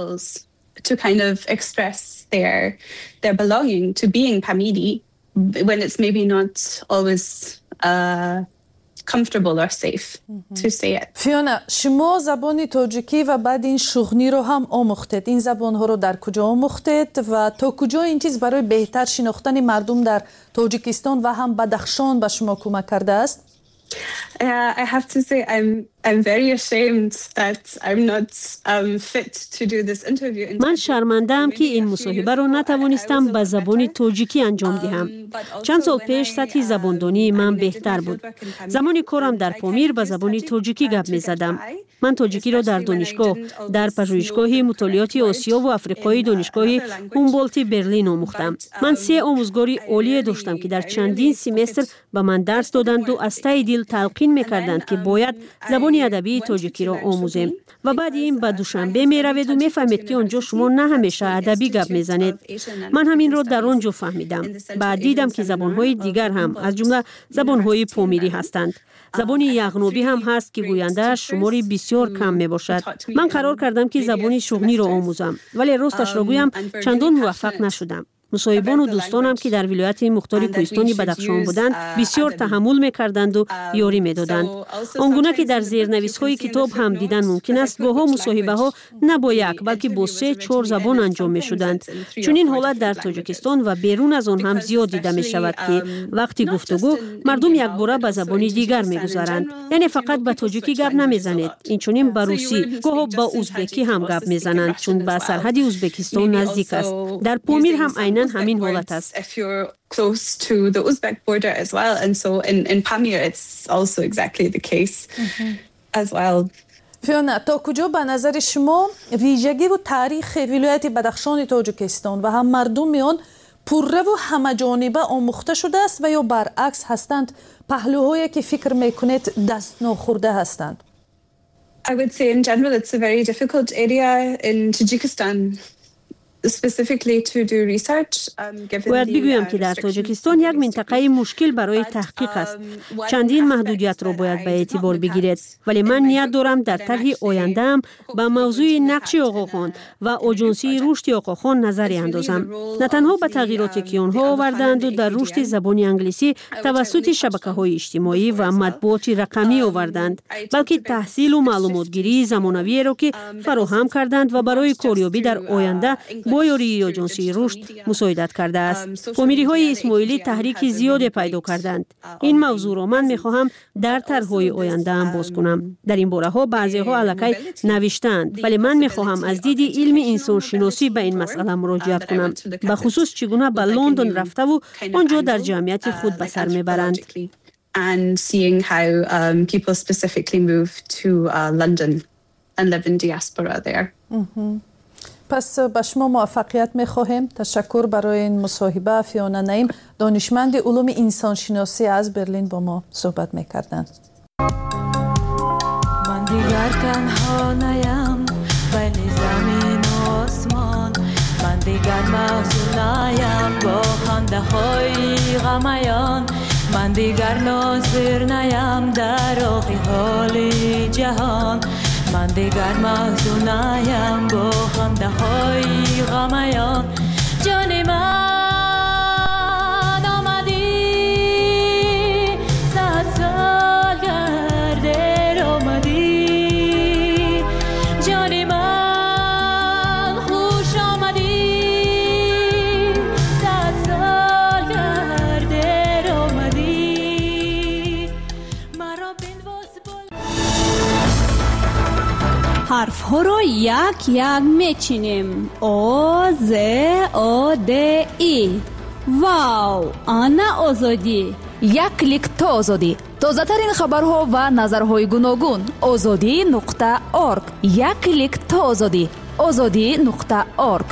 To kind of express their their belonging to being Pamiri when it's maybe not always uh, comfortable or safe mm-hmm. to say it. فیونا، شما زبان تاجیکی و بعد این شغنی رو هم آموختید. این زبان ها رو در کجا آموختید و تا کجا این چیز برای بهتر شناختن مردم در تاجیکستان و هم بدخشان به شما کمک کرده است؟ Uh, I have to say I'm I'm very ashamed that I'm not um, fit to do this interview. من شرمنده‌ام که این مصاحبه را نتوانستم به زبان تاجیکی انجام دهم. چند سال پیش سطح زباندانی من بهتر بود. زمان کارم در پامیر به زبان تاجیکی گپ می‌زدم. من تاجیکی را در دانشگاه در پژوهشگاه مطالعات آسیا و آفریقای دانشگاه هومبولت برلین آموختم. من سه آموزگاری عالی داشتم که در چندین سمستر به من درس دادند و از ته دل تلقین می‌کردند که باید زبان ادبی تاجیکی را آموزیم و بعد این به دوشنبه می روید و می فهمید که آنجا شما نه همیشه ادبی گپ می زنید. من همین را در آنجا فهمیدم. بعد دیدم که زبانهای دیگر هم از جمله زبانهای پامیری هستند. زبان یغنوبی هم هست که گوینده شماری بسیار کم می باشد. من قرار کردم که زبان شغنی را آموزم ولی راستش را گویم چندان موفق نشدم. مصاحبان و دوستانم که در ولایت مختار کوهستان بدخشان بودند بسیار تحمل می‌کردند و یاری می‌دادند. آنگونه که در زیرنویس‌های کتاب هم دیدن ممکن است گاه‌ها مصاحبه‌ها نه با یک بلکه با سه چهار زبان انجام می‌شدند. چون این حالت در تاجیکستان و بیرون از آن هم زیاد دیده می‌شود که وقتی گفتگو مردم یک باره به زبان دیگر می‌گذارند. یعنی فقط به تاجیکی گپ نمی‌زنید. این چنین به روسی گاه‌ها با ازبکی هم گپ می‌زنند چون به سرحد ازبکستان نزدیک است. در پامیر هم عیناً همین حالت است. If you're close to the Uzbek border as well, and so in in Pamir it's also exactly the case mm-hmm. as well. فیونا، تا کجا به نظر شما ویژگی و تاریخ ولایت بدخشان تاجیکستان و هم مردم آن پررو و همه‌جانبه آموخته شده است و یا برعکس هستند پهلوهایی که فکر میکنید دست ناخورده هستند؟ I would say in general it's a very difficult area in Tajikistan. Specifically to do research, um, باید بگویم که در تاجیکستان یک منطقه مشکل برای تحقیق است. چندین محدودیت را باید به اعتبار بگیرید ولی من نیت دارم در طرح آینده ام به موضوع نقش آقاخان و آژانسی رشد آقاخان نظری اندازم. نه تنها به تغییراتی که آنها آوردند و در رشد زبان انگلیسی توسط شبکه‌های اجتماعی و مطبوعات رقمی آوردند، بلکه تحصیل و معلوماتگیری زمانوی را که فراهم کردند و برای کاریابی در آینده با یاری آژانسی رشد مساعدت کرده است. پامیری های اسماعیلی تحریک زیاد پیدا کردند. این موضوع را من میخواهم در طرح‌های آینده ام باز کنم. در این باره ها بعضی ها الکی نوشتند ولی من میخواهم از دید علم انسان شناسی به این مسئله مراجعت کنم، به خصوص چگونه به لندن رفته و آنجا در جمعیت خود به سر میبرند. And seeing how um, people specifically move to uh, London and live in diaspora there. پس به شما موفقیت می‌خواهیم. تشکر برای این مصاحبه. فیونا نعیم، دانشمند علوم انسانشناسی از برلین با ما صحبت می‌کردند. من دیگر تنها نیم بین زمین و آسمان، های غمیان من دیگر ناظر نیم در آخی حال جهان من دیگر محزون نیم با خنده های غمیان جان من آمدی صد سال گرده آمدی جان من خوش آمدی صد سال گرده آمدی مرا بنواز بال حرف ها رو یک یک میچینیم او ز او د ای واو آنا آزادی یک کلیک تا آزادی تازه ترین خبرها و نظرهای گوناگون آزادی نقطه اورگ یک کلیک تا آزادی آزادی نقطه اورگ.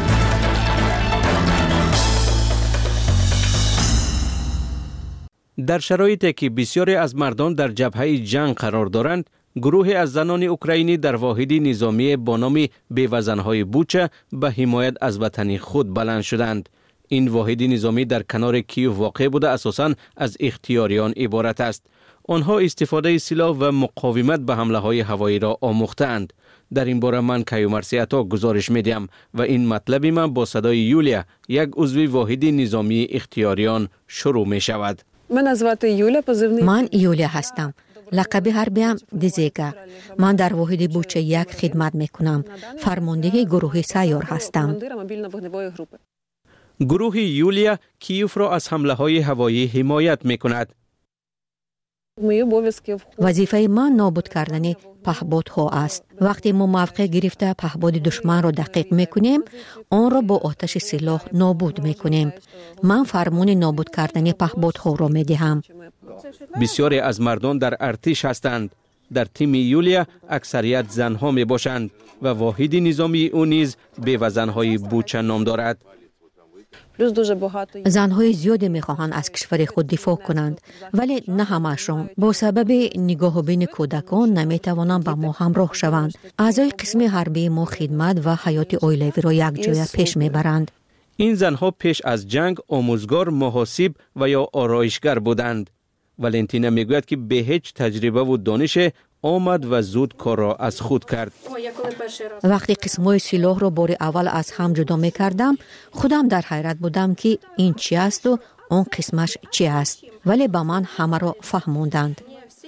در شرایطی که بسیاری از مردان در جبهه جنگ قرار دارند، گروهی از زنان اوکراینی در واحدی نظامی با نام بیوزن‌های بوچه به حمایت از وطن خود بلند شدند. این واحدی نظامی در کنار کیو واقع بوده اساساً از اختیاریان عبارت است. آنها استفاده سلاح و مقاومت به حمله‌های هوایی را آموختند. در این باره من کیومرثی عطا گزارش میدم و این مطلبی من با صدای یولیا، یک عضو واحدی نظامی اختیاریان شروع می شود. من یولیا هستم. لقب حربیم دیزیگا. من در واحد بوچه یک خدمت میکنم. فرمانده گروه سیار هستم. گروه یولیا کیوف را از حمله های هوایی حمایت میکند. وظیفه من نابود کردن پهپادها است. وقتی ما موقع گرفته پهپاد دشمن را دقیق میکنیم، آن را با آتش سلاح نابود میکنیم. من فرمان نابود کردن پهپادها را میدهم. بسیاری از مردان در ارتش هستند. در تیم یولیا اکثریت زنها می باشند و واحد نظامی او نیز بیوزن‌های بوچه نام دارد. زنهای زیادی میخواهند از کشور خود دفاع کنند، ولی نه همه‌شان با سبب نگاه و بین کودکان نمیتوانند با ما همراه شوند. اعضای قسم حربی ما خدمت و حیات اویلوی را یک جای پیش میبرند. این زنها پیش از جنگ آموزگار، محاسب و یا آرایشگر بودند. ولنتینا میگوید که به هیچ تجربه و دانش آمد و زود کار را از خود کرد. وقتی قسمای سلاح را بار اول از هم جدا می کردم، خودم در حیرت بودم که این چی است و اون قسمش چی است، ولی با من همه را فهموندند.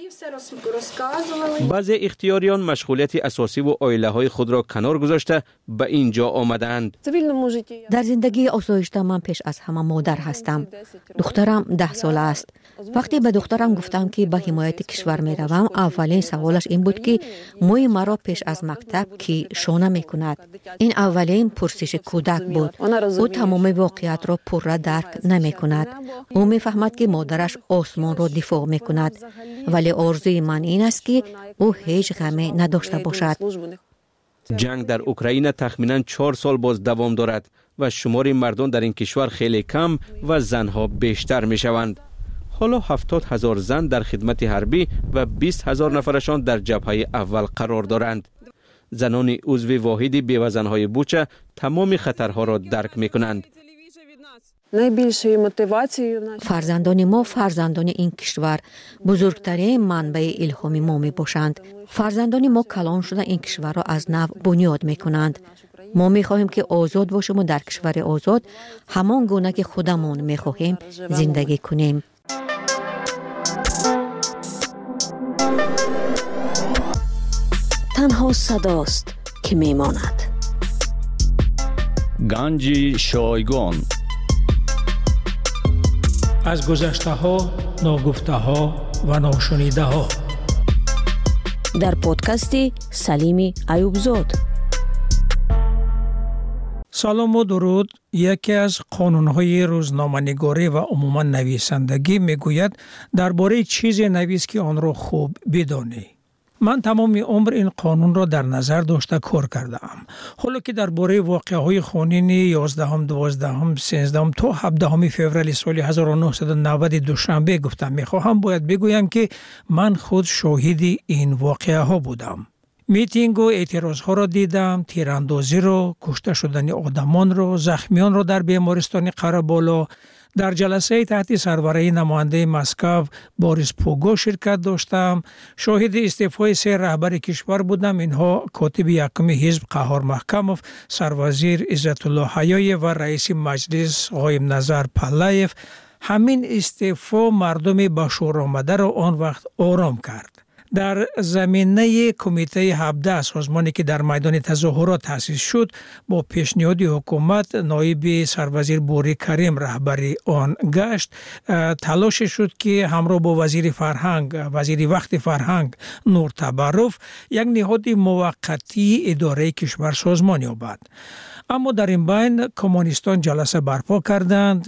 بعضی اختیاریان مشغولیت اساسی و عائله های خود را کنار گذاشته به اینجا آمدند. در زندگی آسایشته من پیش از همه مادر هستم. دخترم ده ساله است. وقتی به دخترم گفتم که به حمایت کشور می روم، اولین سوالش این بود که موی مرا پیش از مکتب کی شانه می کند. این اولین پرسش کودک بود. او تمام واقعیت را پوره درک نمی کند. او می فهمد که مادرش آسمان را دفاع می کند، ولی آرزوی من این است که او هیچ غمی نداشته باشد. جنگ در اوکراین تخمینا چهار سال باز دوام دارد و شمار مردان در این کشور خیلی کم و زنها بیشتر می شوند. حالا هفتاد هزار زن در خدمت حربی و بیست هزار نفرشان در جبهه اول قرار دارند. زنان عضو واحد بیوزن‌های بوچه تمام خطرها را درک می کنند. فرزندان ما فرزندان این کشور بزرگترین منبع الهام ما می باشند. فرزندان ما کلان شده این کشور را از نو بنیاد می کنند. ما می خواهیم که آزاد باشیم و در کشور آزاد همان گونه که خودمون می خواهیم زندگی کنیم. تنها صداست که می ماند. گنج شایگان از گذشته ها، ناگفته ها و ناشنیده ها در پادکست سلیم ایوبزاد. سلام و درود. یکی از قانون‌های روزنامه‌نگاری و عموما نویسندگی میگوید درباره چیزی نویس که آن را خوب بدانی. من تمام عمر این قانون را در نظر داشته کار کردم. حالا که درباره واقعه‌های خونین یازدهم، دوازدهم، سیزدهم تا هفدهم فوریه سال هزار و نهصد و نود دوشنبه گفتم میخواهم باید بگویم که من خود شاهد این واقعه ها بودم. میتینگ و اعتراض ها را دیدم، تیراندازی را، کشته شدن آدمان را، زخمیان را در بیمارستان قره‌بالا، در جلسه تحت سربرایی نماینده مسکو بوریس پوگو شرکت داشتم. شاهد استعفای سه رهبر کشور بودم. اینها کاتب یکم حزب قهار محکموف، سروزیر عزت الله حیایف و رئیس مجلس قایم نظر پهلویف. همین استعفا مردم به شور آمده را آن وقت آرام کرد. در زمینه کمیته هفده سازمانی که در میدان تظاهرات تأسیس شد، با پیشنهاد حکومت نایب سروزیر بوری کریم رهبری آن گشت. تلاش شد که همراه با وزیر فرهنگ وزیر وقت فرهنگ نور تبرف یک نهاد موقتی اداره کشور سازمان یابد. اما در این بین کمونیستان جلسه برپا کردند،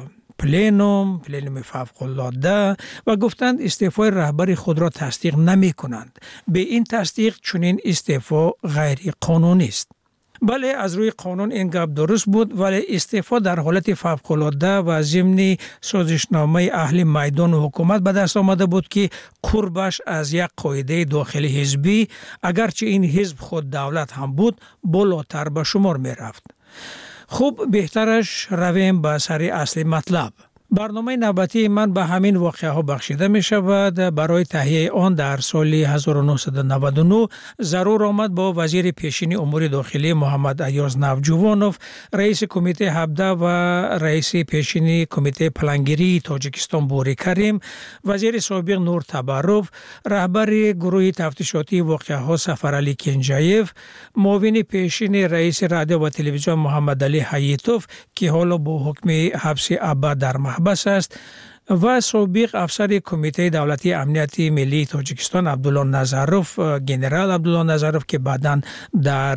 پلینوم، پلینوم فوق‌العاده، و گفتند استعفای رهبر خود را تصدیق نمی کنند. به این تصدیق چنین استعفا غیر قانونی است. بله، از روی قانون این گپ درست بود، ولی استعفا در حالت فوق‌العاده و ضمن سازشنامه اهل میدان و حکومت به دست آمده بود که قربش از یک قاعده داخلی حزبی، اگرچه این حزب خود دولت هم بود، بالاتر به شمار می رفت. خوب، بهترش رویم به سر اصل مطلب. برنامه نوبتی من به همین واقعه ها بخشیده می شود. برای تهیه آن در سال هزار و نهصد و نود و نه ضرور آمد با وزیر پیشین امور داخلی محمد ایاز نوجوانوف، رئیس کمیته هفده و رئیس پیشین کمیته پلانگیری تاجیکستان بوری کریم، وزیر سابق نور تبرف، رهبر گروه تفتیشاتی واقعه ها سفرعلی کنجایف، معاون پیشین رئیس رادیو و تلویزیون محمد علی حییتوف که حالا با حکم حبس ابد در بس است، و سابق افسر کمیته دولتی امنیت ملی تاجیکستان عبدالله نظروف، گنرال عبدالله نظروف که بعداً در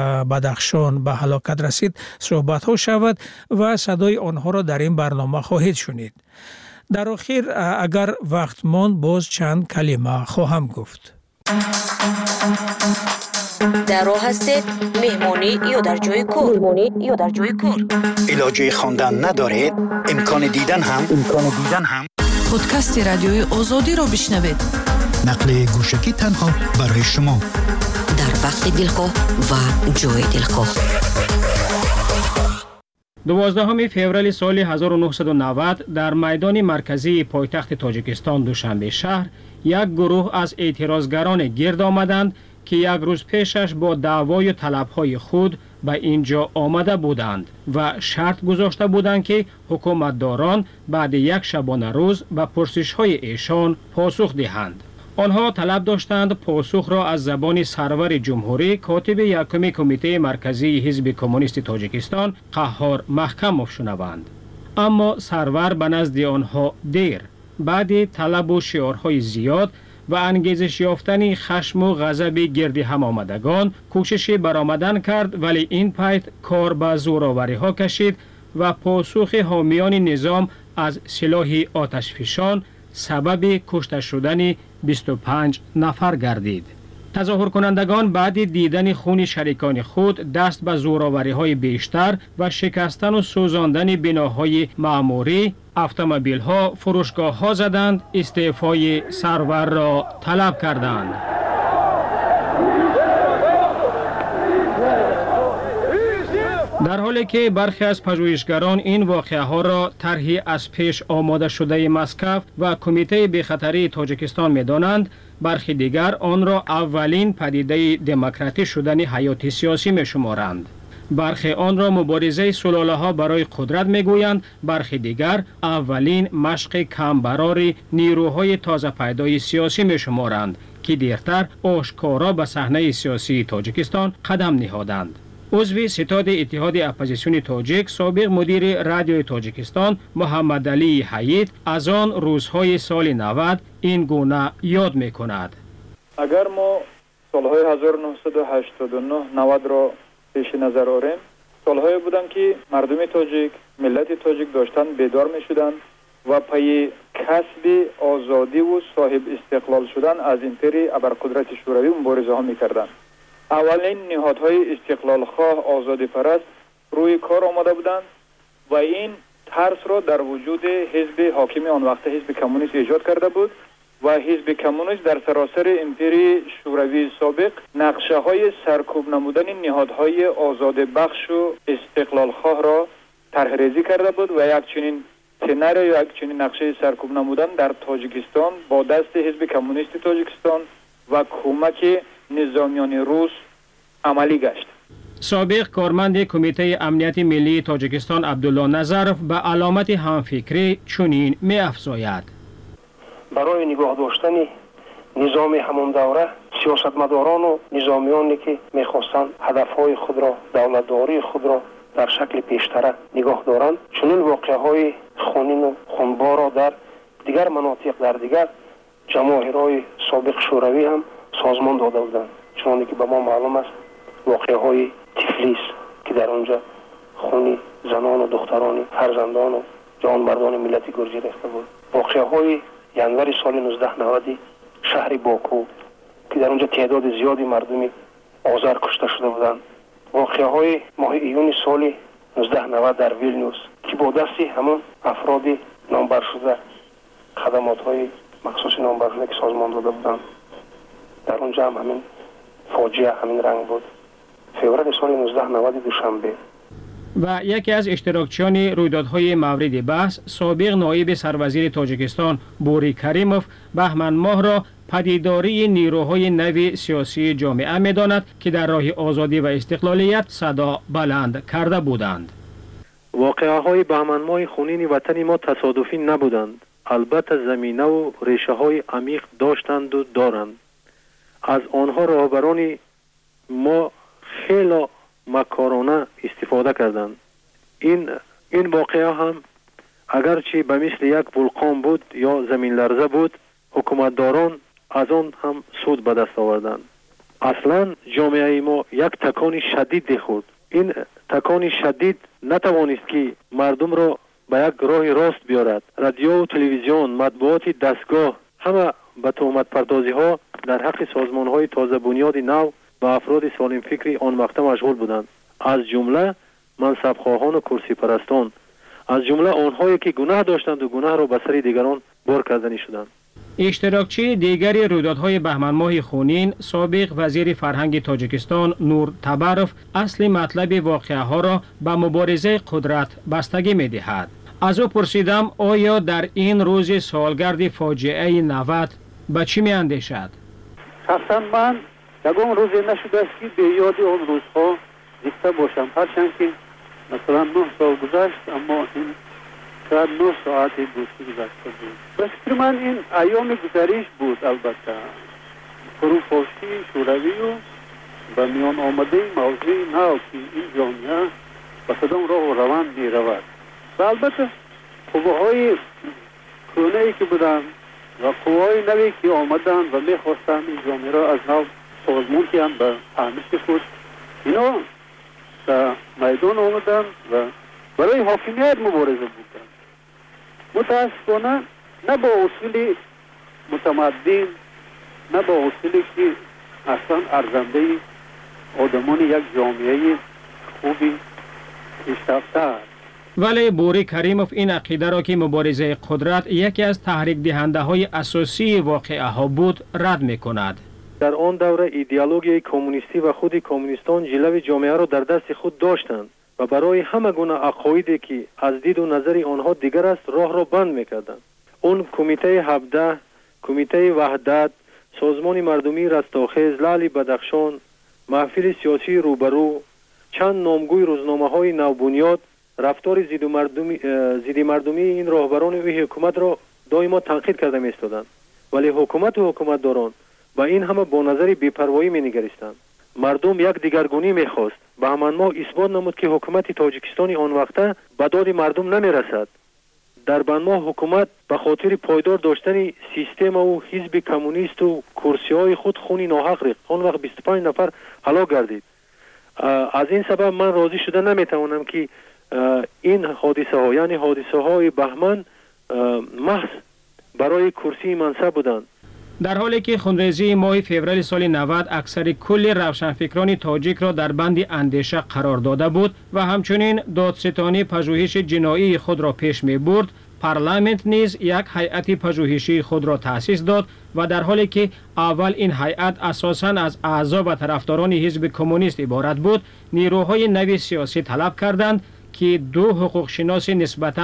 بدخشان به هلاکت رسید صحبت ها شود و صدای آنها را در این برنامه خواهید شنید. در آخر اگر وقت ماند باز چند کلمه خواهم گفت. در راه هستید، مهمانی یا در جای کار مهمانی یا در جای کار علاجه خواندن ندارید، امکان دیدن هم امکان دیدن هم پادکست رادیوی آزادی را بشنوید. نقل گوشکی تنها برای شما در وقت دلخواه و جای دلخواه. دوازدهم فوریه سال هزار و نهصد و نود در میدان مرکزی پایتخت تاجیکستان دوشنبه شهر یک گروه از اعتراضگران گرد آمدند که یک روز پیشش با دعوای و طلبهای خود به اینجا آمده بودند و شرط گذاشته بودند که حکومتداران بعد یک شبانه روز به پرسش‌های ایشان پاسخ دهند. آنها طلب داشتند پاسخ را از زبان سرور جمهوری کاتب یکم کمیته مرکزی حزب کمونیست تاجیکستان قهار محکموف شنوند. اما سرور به نزد آنها دیر بعد طلب و شعارهای زیاد و انگیزش یافتن خشم و غضب گرد هم آمدگان کوشش برآمدن کرد، ولی این پایت کار به زورآوری ها کشید و پاسخ حامیان نظام از سلاح آتشفشان سبب کشته شدن بیست و پنج نفر گردید. تظاهر کنندگان بعد دیدن خون شریکان خود دست به زورآوری های بیشتر و شکستن و سوزاندن بناهای معموری، اتومبیل ها، فروشگاه ها زدند، استعفای سرور را طلب کردند. در حالی که برخی از پژوهشگران این واقعه ها را طرحی از پیش آماده شده مسکو و کمیته بی‌خطری تاجیکستان می دانند، برخی دیگر آن را اولین پدیده دموکراتی شدن حیات سیاسی می شمارند. برخی آن را مبارزه سلاله ها برای قدرت می گویند، برخی دیگر اولین مشق کمبرار نیروهای تازه پیدای سیاسی می شمارند که دیرتر آشکارا به صحنه سیاسی تاجیکستان قدم نهادند. عضو ستاد اتحاد اپوزیسیون تاجیک، سابق مدیر رادیوی تاجیکستان محمد علی حیید از آن روزهای سال نود این گونه یاد می کند. اگر ما سالهای هزار و نهصد و هشتاد و نه نود را پیش نظر آوریم، سالهایی بودند که مردم تاجیک، ملت تاجیک داشتن بیدار می شدند و پای کسب آزادی و صاحب استقلال شدن از امپری ابرقدرت شوروی مبارزه ها می کردند. اولین نهادهای استقلال خواه آزادی پرست روی کار آمده بودند و این ترس را در وجود حزب حاکم آن وقت حزب کمونیست ایجاد کرده بود و حزب کمونیست در سراسر امپری شوروی سابق نقشه های سرکوب نمودن نهادهای آزاد بخش و استقلال خواه را طرح‌ریزی کرده بود و یک چنین سناریو یک چنین نقشه سرکوب نمودن در تاجیکستان با دست حزب کمونیست تاجیکستان و کمک نظامیان روس عملی گشت. سابق کارمند کمیته امنیت ملی تاجیکستان عبدالله نظرف به علامت همفکری چنین می افزاید: برای نگاه داشتن نظام همون دوره سیاستمداران و نظامیانی که میخواستند هدفهای خود را، دولتداری خود را در شکل پیشتره نگاه دارند، چنین واقعه‌های خونین و خونبار را در دیگر مناطق، در دیگر جماهیرهای سابق شوروی هم سازمان داده بودند. چون که به ما معلوم است واقعه‌های تفلیس که در آنجا خون زنان و دختران فرزندان و جوانمردان ملت گرجی ریخته بود. واقعه‌های ینور سال نوزده نود شهر باکو که در آنجا تعداد زیادی مردم آذر کشته شده بودند. واقعه‌های ماه ایون سال نوزده نود در ویلنیوس که با دستی همون افراد نامبر شده خدمات‌های مخصوص نامبر شده که سازمان داده بودند، در آنجا هم همین فاجعه همین رنگ بود. فوریه سال نوزده نود دوشنبه. و یکی از اشتراکچیان رویدادهای مورد بحث سابق نایب سروزیر تاجیکستان بوری کریموف بهمن ماه را پدیداری نیروهای نو سیاسی جامعه می‌داند که در راه آزادی و استقلالیت صدا بلند کرده بودند. واقعه‌های بهمن ماه خونین وطن ما تصادفی نبودند. البته زمینه و ریشه‌های عمیق داشتند و دارند. از آنها رهبران ما خیلی مکارانه استفاده کردند. این این واقعه هم اگرچه به مثل یک ولکان بود یا زمین لرزه بود، حکومتداران از آن هم سود به دست آوردند. اصلا جامعه ما یک تکان شدید خورد. این تکان شدید نتوانست که مردم را به یک راه راست بیارد. رادیو و تلویزیون، مطبوعات دستگاه همه به تهمت پردازی ها در حق سازمان های تازه بنیاد نو و افراد سالم فکری آن وقت مشغول بودند، از جمله منصب خواهان و کرسی پرستان، از جمله آنهایی که گناه داشتند و گناه را به سر دیگران بار کردنی شدند. اشتراکچی دیگری رویدادهای بهمن ماه خونین سابق وزیر فرهنگ تاجیکستان نور تبروف اصل مطلب واقعه ها را به مبارزه قدرت بستگی می دهد. از او پرسیدم آیا در این روز سالگرد فاجعه نود به چی می اندیشد؟ شخصا من یگان روزی نشده است که به یاد آن روزها زنده باشم، هرچند که مثلا نه سال گذشت، اما این شاید نه ساعت دوستی گذشته بود. به فکر من این ایام گذریش بود. البته فروپاشی شوروی و به میان آمده موضوع نو که این جامعه به کدام راه و روان می رود و البته قوه‌های کهنه‌ای که بودند و قوه‌های نوی که آمدند و می خواستند این جامعه را از نو سازمان کنند به فهمش خود، اینا در میدان آمدند و برای حاکمیت مبارزه بودند. متاسفانه نه با اصول متمدن، نه با اصولی که اصلا ارزنده آدمان یک جامعه خوبی پیشرفته است. ولی بوری کریموف این عقیده را که مبارزه قدرت یکی از تحریک دهنده های اساسی واقعه ها بود رد می کند. در آن دوره ایدئولوژی کمونیستی و خود کمونیستان جلوه جامعه را در دست خود داشتند و برای همه گونه عقایدی که از دید و نظر آنها دیگر است راه را بند می‌کردند. اون کمیته هفده، کمیته وحدت، سازمان مردمی رستاخیز، لعل بدخشان، محفل سیاسی روبرو، چند نامگوی روزنامه‌های نوبنیاد رفتار ضد مردمی ضد مردمی این راهبران و حکومت را دائما تنقید کرده می‌ایستادند. ولی حکومت و حکومتداران با این همه با نظر بی‌پروایی می‌نگریستند. مردم یک دیگرگونی می‌خواست. بهمن ماه اثبات نمود که حکومت تاجیکستان آن وقته به داد مردم نمی‌رسد. در بهمن ماه حکومت به خاطر پایدار داشتن سیستم و حزب کمونیست و کرسی‌های خود خونی ناحق ریخت. آن وقت بیست و پنج نفر هلاک گردید. از این سبب من راضی شده نمی‌توانم که این حادثه ها یعنی حادثه های بهمن محض برای کرسی منصب بودند. در حالی که خونریزی ماه فوریه سال نود اکثر کل روشنفکران تاجیک را در بند اندیشه قرار داده بود و همچنین دادستانی پژوهش جنایی خود را پیش می برد، پارلمانت نیز یک هیئت پژوهشی خود را تأسیس داد و در حالی که اول این هیئت اساساً از اعضا و طرفداران حزب کمونیست عبارت بود، نیروهای نو سیاسی طلب کردند که دو حقوق شناس نسبتاً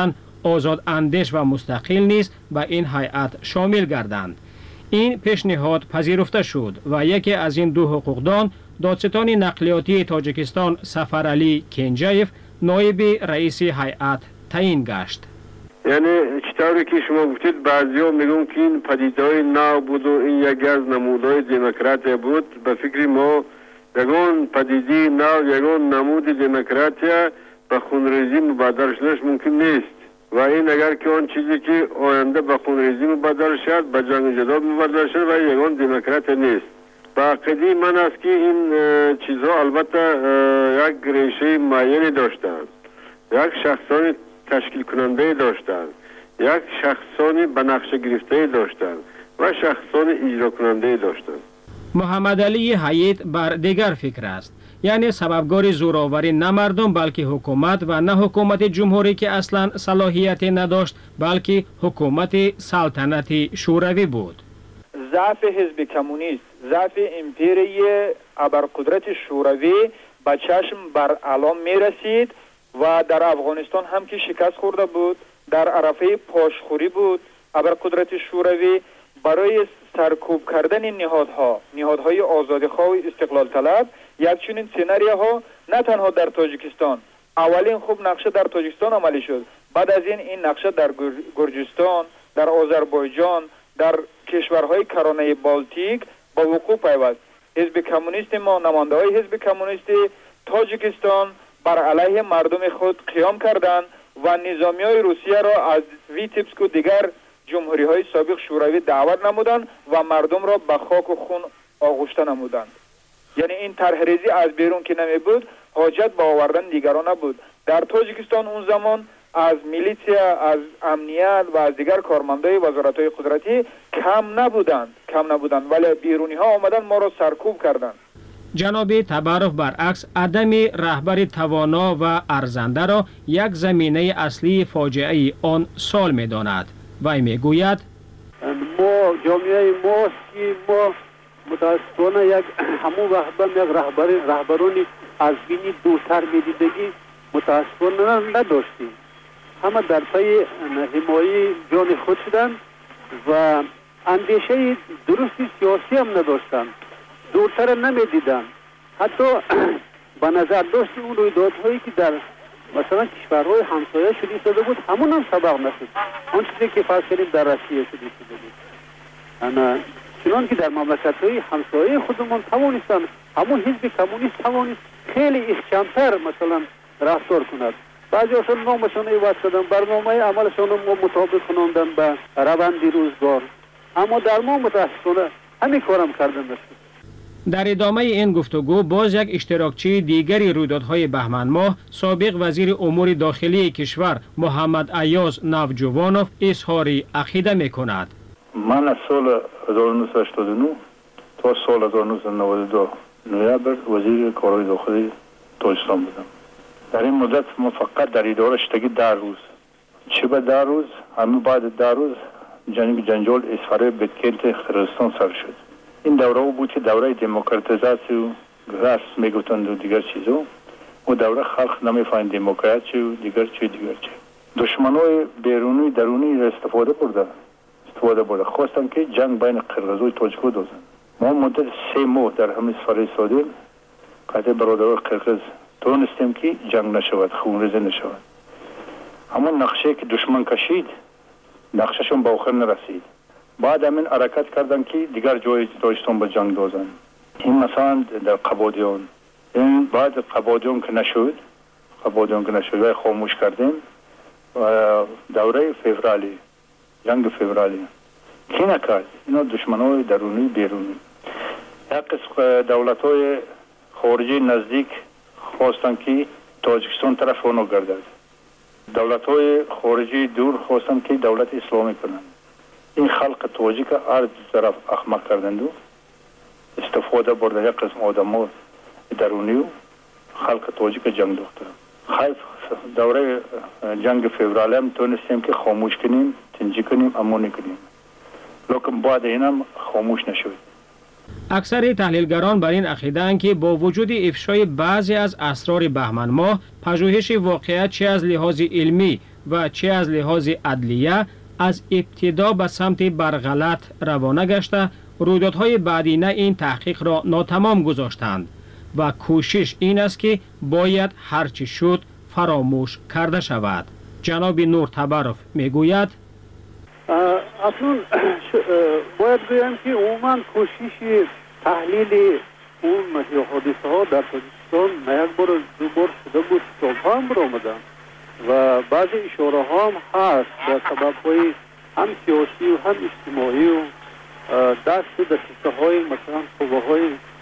آزاد اندیش و مستقل نیز به این هیئت شامل گردند. این پیشنهاد پذیرفته شد و یکی از این دو حقوقدان دادستان نقلیاتی تاجیکستان سفرعلی کنجایف نایب رئیس هیئت تعیین گشت. یعنی چطوری که شما گفتید بعضیا میگن که این پدیده‌های نو بود و این یکی از نمودهای دموکراسی بود. به فکر ما یگان پدیده نو یگان نمود دموکراسی به خونریزی مبادر شدنش ممکن نیست و این اگر که آن چیزی که آینده به خونریزی مبادر شد به جنگ جدال مبادر شد و یگان دموکراسی نیست. با عقیده من است که این چیزها البته یک ریشه معینی داشتند، یک شخصانی تشکیل کننده داشتند، یک شخصانی به نقشه گرفته داشتند و شخصانی اجرا کننده داشتند. محمد علی حیات بر دیگر فکر است، یعنی سببگار زوراوری نه مردم بلکه حکومت و نه حکومت جمهوری که اصلا صلاحیت نداشت بلکه حکومت سلطنتی شوروی بود. ضعف حزب کمونیست، ضعف امپیری ابرقدرت شوروی به چشم بر علام می رسید و در افغانستان هم که شکست خورده بود، در عرفه پاشخوری بود. ابرقدرت شوروی برای سرکوب کردن نهادها، نهادهای آزادیخواه و استقلال طلب، یک چنین سناریوها نه تنها در تاجیکستان، اولین خوب نقشه در تاجیکستان عملی شد، بعد از این این نقشه در گرجستان، در آذربایجان، در کشورهای کرانه بالتیک با وقوع پیوست. حزب کمونیست ما، نماینده های حزب کمونیست تاجیکستان بر علیه مردم خود قیام کردند و نظامی های روسیه را از ویتیبسک و دیگر جمهوری های سابق شوروی دعوت نمودند و مردم را به خاک و خون آغشته نمودند. یعنی این طرحریزی از بیرون که نمی بود، حاجت به آوردن دیگران نبود. در تاجیکستان اون زمان از میلیتیا، از امنیت و از دیگر کارمندای وزارت‌های قدرتی کم نبودند کم نبودند ولی بیرونی ها آمدن ما را سرکوب کردند. جناب تبارف برعکس عدم رهبر توانا و ارزنده را یک زمینه اصلی فاجعه آن سال می‌داند. وی میگوید ما جامعه ما که ما متاسفانه یک همون وقت یک رهبر رهبرانی از بینی دورتر می‌دیدگی متاسفانه نداشتیم. همه در پی حمایه جان خود شدند و اندیشه درستی سیاسی هم نداشتند، دورتر نمیدیدند. حتی به نظر داشت اون رویدادهایی که در مثلا کشورهای همسایه شده شده بود همون هم سبق نشد. آن چیزی که فرض کردیم در روسیه شده شده بود. انا چنان که در مملکت‌های همسایه خودمون توانستن همون حزب کمونیست توانست خیلی احکام‌تر مثلا رفتار کند. بعضی هاشون نامشون عوض کردن، برنامه عملشون رو مطابق کناندن به روند روزگار، اما در ما متاسفانه همین کارم کردن است. در ادامه این گفتگو باز یک اشتراکچی دیگری رویدادهای بهمن ماه سابق وزیر امور داخلی کشور محمد ایاز نوجوانوف اظهار عقیده می‌کند. من از سال هزار و نهصد و هشتاد و نه تا سال هزار و نهصد و نود و دو نوامبر وزیر کارهای داخلی تاجیکستان بودم. در این مدت ما فقط در اداره شدگی ده روز، چه به ده روز همین بعد ده روز جنگ جنجال اسفاره بدکیت خرستان سر شد. این دوره بود که دوره دموکراتیزاسی و راست میگفتند و دیگر چیزا و دوره خلق نمیفهمید دموکراسی و دیگر چی دیگر چی. دشمنای بیرونی درونی را استفاده برده استفاده برده خواستن که جنگ بین قرقیز و تاجیک دازن. ما مدت سه ماه در همین سفر سادیم قطع برادران قرقیز تونستیم که جنگ نشود، خونریزی نشود. همون نقشه که دشمن کشید نقشهشون به آخر نرسید. بعد همین حرکت کردن که دیگر جای تاجیکستان به جنگ دازن. این مثلا در قبادیان، این بعد قبادیان که نشد قبادیان که نشد و خاموش کردیم و دوره فوریه جنگ فوریه کی نکرد؟ اینا دشمنای درونی بیرونی. یک قسم دولت های خارجی نزدیک خواستن که تاجیکستان طرف اونو گردد. دولت های خارجی دور خواستن که دولت اسلامی کنند. این خلق تاجیک هر طرف احمق کردند و استفاده برده یک قسم آدم ها درونی و خلق تاجیک جنگ داختن. خیف دوره جنگ فوریه هم تونستیم که خاموش کنیم، تنجی کنیم، امانی کنیم. لیکن بعد این هم خاموش نشد. اکثر تحلیلگران بر این عقیده‌اند که با وجود افشای بعضی از اسرار بهمن ماه، پژوهش واقعیت چه از لحاظ علمی و چه از لحاظ عدلیه از ابتدا به سمت برغلط روانه گشته رویدادهای بعدینه این تحقیق را ناتمام گذاشتند و کوشش این است که باید هرچی شد فراموش کرده شود. جناب نور تبرف میگوید اصلا باید بگم که عموما کوشش تحلیل اون حادثه ها در تاجیکستان نه یک بار دو بار شده بود، کتاب ها هم برآمدن و بعضی اشاره ها هم هست به سبب های هم سیاسی و هم اجتماعی و دست دسته های مثلا قوه های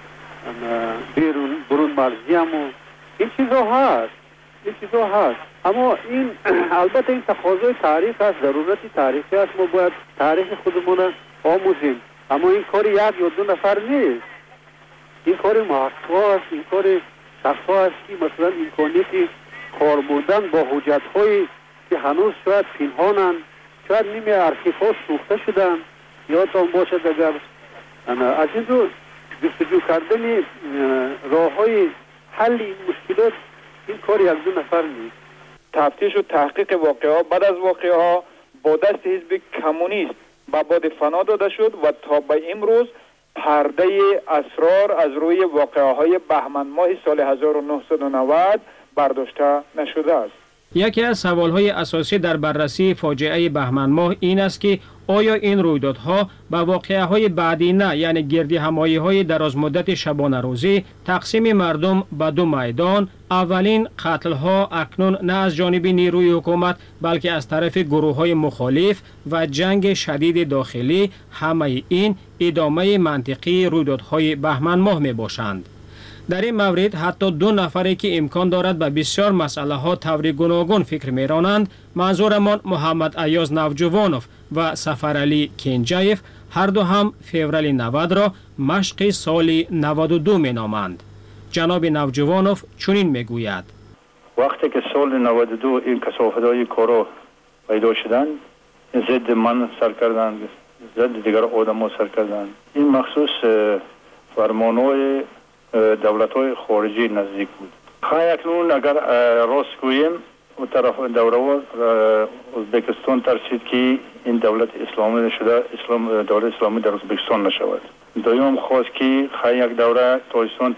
بیرون برون مرزی هم و این چیزا هست این چیزا هست اما این البته این تقاضای تاریخ است، ضرورت تاریخی است، ما باید تاریخ خودمون آموزیم، اما این کار یک یا دو نفر نیست، این کار محقق است، این کار شخص است که مثلا امکانیت کار بردن با حجت هایی که هنوز شاید پنهانند، شاید نیمه ارشیف ها سوخته شدن، یادتان باشد اگر از این رو جستجو کردن راه های حل این مشکلات این کار یک دو نفر نیست. تفتیش و تحقیق واقعه ها بعد از واقعه ها با دست حزب کمونیست به باد فنا داده شد و تا به امروز پرده اسرار از روی واقعه های بهمن ماه سال هزار و نهصد و نود برداشته نشده است. یکی از سوالهای اساسی در بررسی فاجعه بهمن ماه این است که آیا این رویدادها به واقعه های بعدی نه، یعنی گردی همایی های دراز مدت شبانه روزی، تقسیم مردم به دو میدان، اولین قتل ها اکنون نه از جانب نیروی حکومت بلکه از طرف گروه های مخالف و جنگ شدید داخلی، همه این ادامه منطقی رویدادهای بهمن ماه می باشند. در این مورد حتی دو نفری که امکان دارد به بسیار مسئله ها طور گوناگون فکر می رانند، منظورمان محمد ایاز نوجوانوف و سفرعلی کنجایف، هر دو هم فوریه نود را مشق سال نود و دو می نامند. جناب نوجوانوف چنین می گوید وقتی که سال نود و دو این کثافت‌های کارا پیدا شدند، ضد من سر کردند، ضد دیگر آدم سر کردند. این مخصوص فرمانهای دولت‌های خارجی نزدیک بود. خواهی اکنون اگر راست گوییم و طرف دوره ازبکستان ترسید که این دولت اسلامی شده، اسلام دولت اسلامی در ازبکستان نشود. دویم خواست که خواهی یک دوره تاجیکستان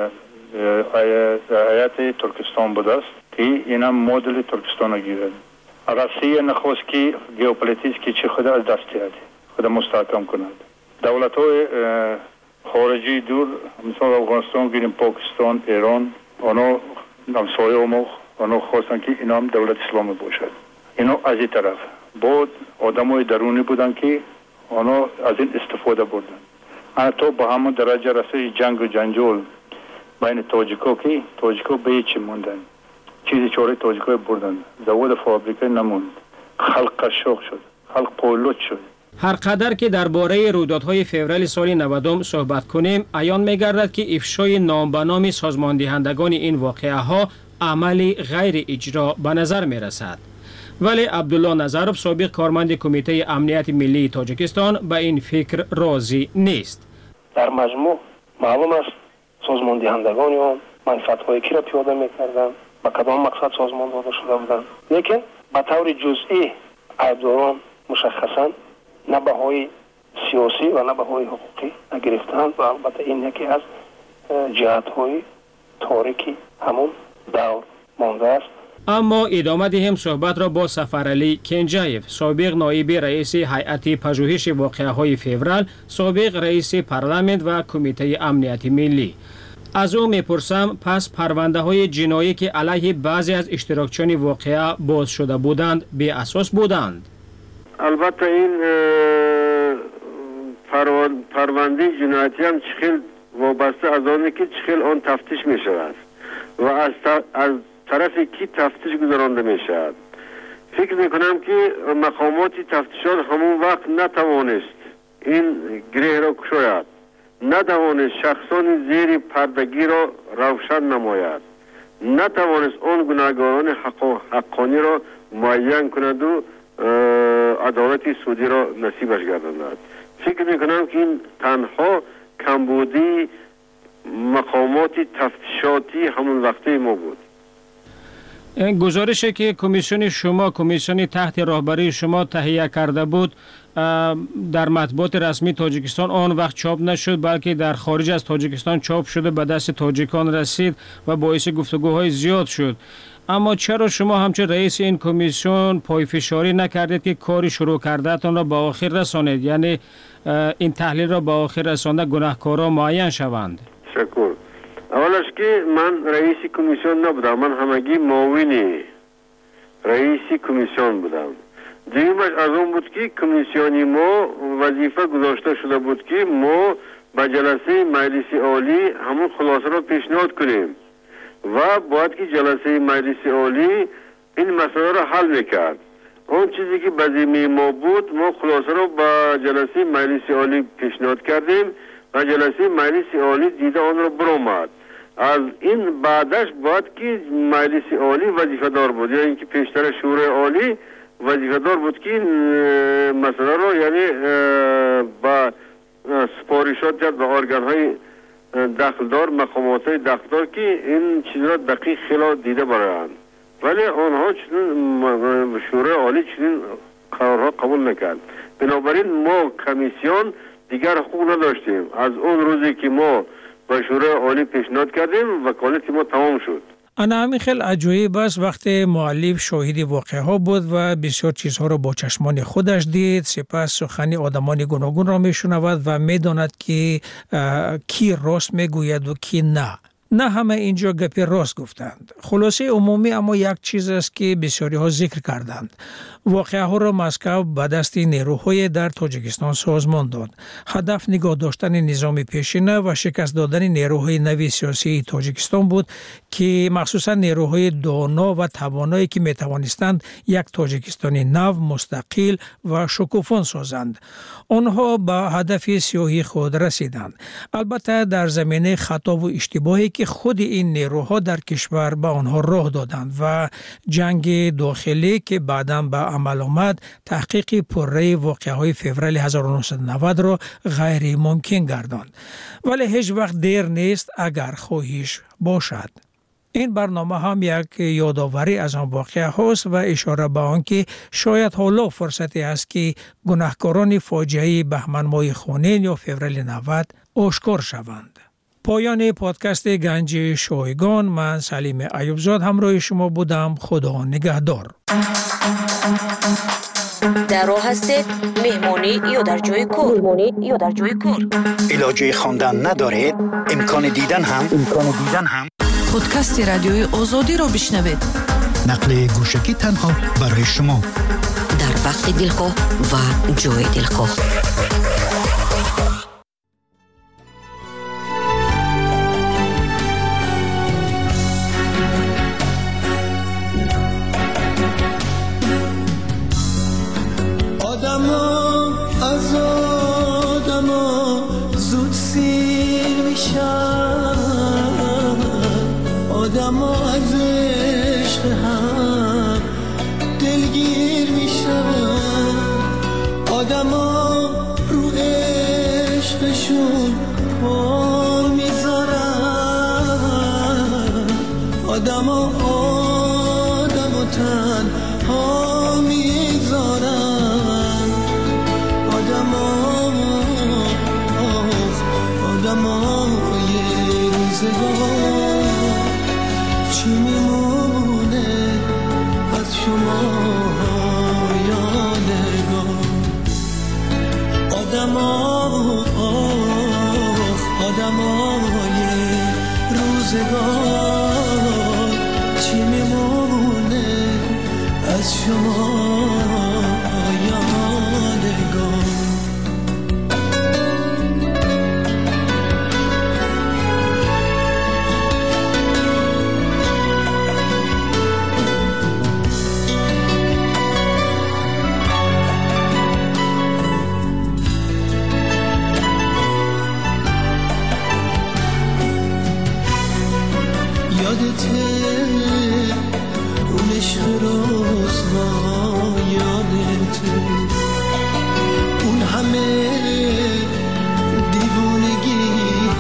هیئت ترکستان بود است که این هم مدل ترکستان گیرد. روسیه نخواست که ژئوپلیتیک که چه خود از دست دهد، خود مستحکم کند. دولت‌های خارجی دور مثلا افغانستان گیریم، پاکستان، ایران، آنها همسایه ما آنها خواستن که اینا هم دولت اسلامی باشد. اینا از این طرف بود آدمای درونی بودن که آنها از این استفاده بردن. حتی با همون درجه رسید جنگ و جنجال بین تاجیکا که تاجیکا به هیچی موندن، چیزی چاره تاجیکا بردن، زواد فابریکه نموند، خلق قشاق شد، خلق پولوت شد. هر قدر که درباره رویدادهای فوریه سال نود صحبت کنیم، عیان می‌گردد که افشای نام به نام سازماندهندگان این واقعه ها عملی غیر اجرا به نظر می‌رسد. ولی عبدالله نظرов سابق کارمند کمیته امنیت ملی تاجیکستان به این فکر راضی نیست. در مجموع معلوم است سازماندهندگان آن منفعت‌های کی را پیاده می‌کردند، با کدام مقصد سازمان داده شده بودند، لیکن به طور جزئی عیبداران مشخصاً نه بهای سیاسی و نه بهای حقوقی نگرفتند و البته این یکی از جهت‌های تاریکی همون دور مانده است. اما ادامه دهیم صحبت را با سفرعلی کنجایف، سابق نایب رئیس هیئت پژوهش واقعه‌های فوریه، سابق رئیس پارلمان و کمیته امنیت ملی. از او میپرسم پس پرونده های جنایی که علیه بعضی از اشتراکچیان واقعه باز شده بودند بی اساس بودند؟ البته این پرونده جنایتی هم چخیل وابسته از آنه که چخیل آن تفتیش می شود و از, از طرف کی تفتیش گذرانده می شود. فکر می کنم که مقامات تفتیشات همون وقت نتوانست این گره را کشاید، نتوانست شخصان زیر پردگی را روشن نماید، نتوانست آن گناهکاران حقانی را معین کند و عدالت سودی را نصیبش گرداند. فکر میکنم که این تنها کمبودی مقامات تفتیشاتی همون وقتی ما بود. این گزارشی که کمیسیون شما کمیسیون تحت رهبری شما تهیه کرده بود در مطبوعات رسمی تاجیکستان آن وقت چاپ نشد، بلکه در خارج از تاجیکستان چاپ شده به دست تاجیکان رسید و باعث گفتگوهای زیاد شد. اما چرا شما همچون رئیس این کمیسیون پایفشاری نکردید که کاری شروع کردهتان را به آخر رسانید، یعنی این تحلیل را به آخر رسانده گناهکاران معین شوند؟ شکر. اولش که من رئیس کمیسیون نبودم، من همگی معاون رئیس کمیسیون بودم. دیگرش از اون بود که کمیسیونی ما وظیفه گذاشته شده بود که ما به جلسه مجلس عالی همون خلاصه را پیشنهاد کنیم و باید که جلسه مجلس عالی این مسئله را حل میکرد. اون چیزی که به ذمه ما بود ما خلاصه را به جلسه مجلس عالی پیشنهاد کردیم و جلسه مجلس عالی دیده آن را برآمد. از این بعدش باید که مجلس عالی وظیفه دار بود، یا اینکه پیشتر شورای عالی وظیفه دار بود که مسئله را یعنی با سپارشات کرد به ارگان های دخلدار، مقامات های دخلدار که این چیز را دقیق خیلی دیده برایند، ولی آنها چنین شورای عالی چنین قرارها قبول نکرد. بنابراین ما کمیسیون دیگر حقوق نداشتیم. از اون روزی که ما به شورای عالی پیشنهاد کردیم وکالت ما تمام شد. انا همین خیلی عجایب است وقتی مؤلف شاهد واقعه ها بود و بسیار چیزها را با چشمان خودش دید، سپس سخنی آدمان گوناگون را میشنود و میداند که کی راست میگوید و کی نه. نه همه اینجا گپی راست گفتند. خلاصه عمومی اما یک چیز است که بسیاری ها ذکر کردند. واقعه ها را مسکو به دست نیروهای در تاجیکستان سازمان داد. هدف نگاه داشتن نظام پیشینه و شکست دادن نیروهای نوی سیاسی تاجیکستان بود که مخصوصا نیروهای دانا و توانایی که می توانستند یک تاجیکستانی نو، مستقل و شکوفان سازند. آنها به هدف سیاهی خود رسیدند. البته در زمینه خطا و اشتباهی که خود این نیروها در کشور به آنها راه دادند و جنگ داخلی که بعداً به عمل آمد تحقیق پرره واقعه‌های فوریه هزار و نهصد و نود را غیر ممکن گرداند. ولی هیچ وقت دیر نیست اگر خواهش باشد. این برنامه هم یک یادآوری از آن واقعه هاست و اشاره به آن که شاید حالا فرصتی است که گناهکاران فاجعه بهمن ماه خونین یا فوریه نود آشکار شوند. پایان پادکست گنج شایگان، من سلیم ایوبزاد همراه شما بودم. خدا نگهدار. در راه هستید مهمانی یا در جای کار مهمانی یا در جای کار علاجه خواندن ندارید، امکان دیدن هم امکان دیدن هم پادکست رادیوی آزادی رو بشنوید. نقل گوشکی تنها برای شما در وقت دلخواه و جای دلخواه.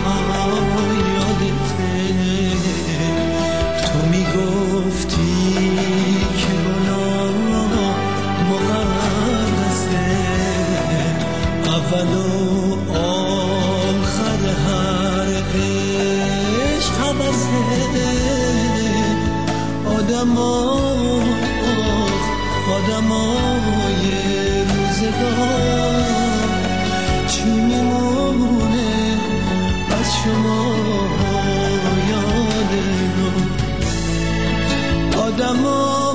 تو میگفتی آدمای آدمای روزگار چی میمونه از شما یاد رو آدمای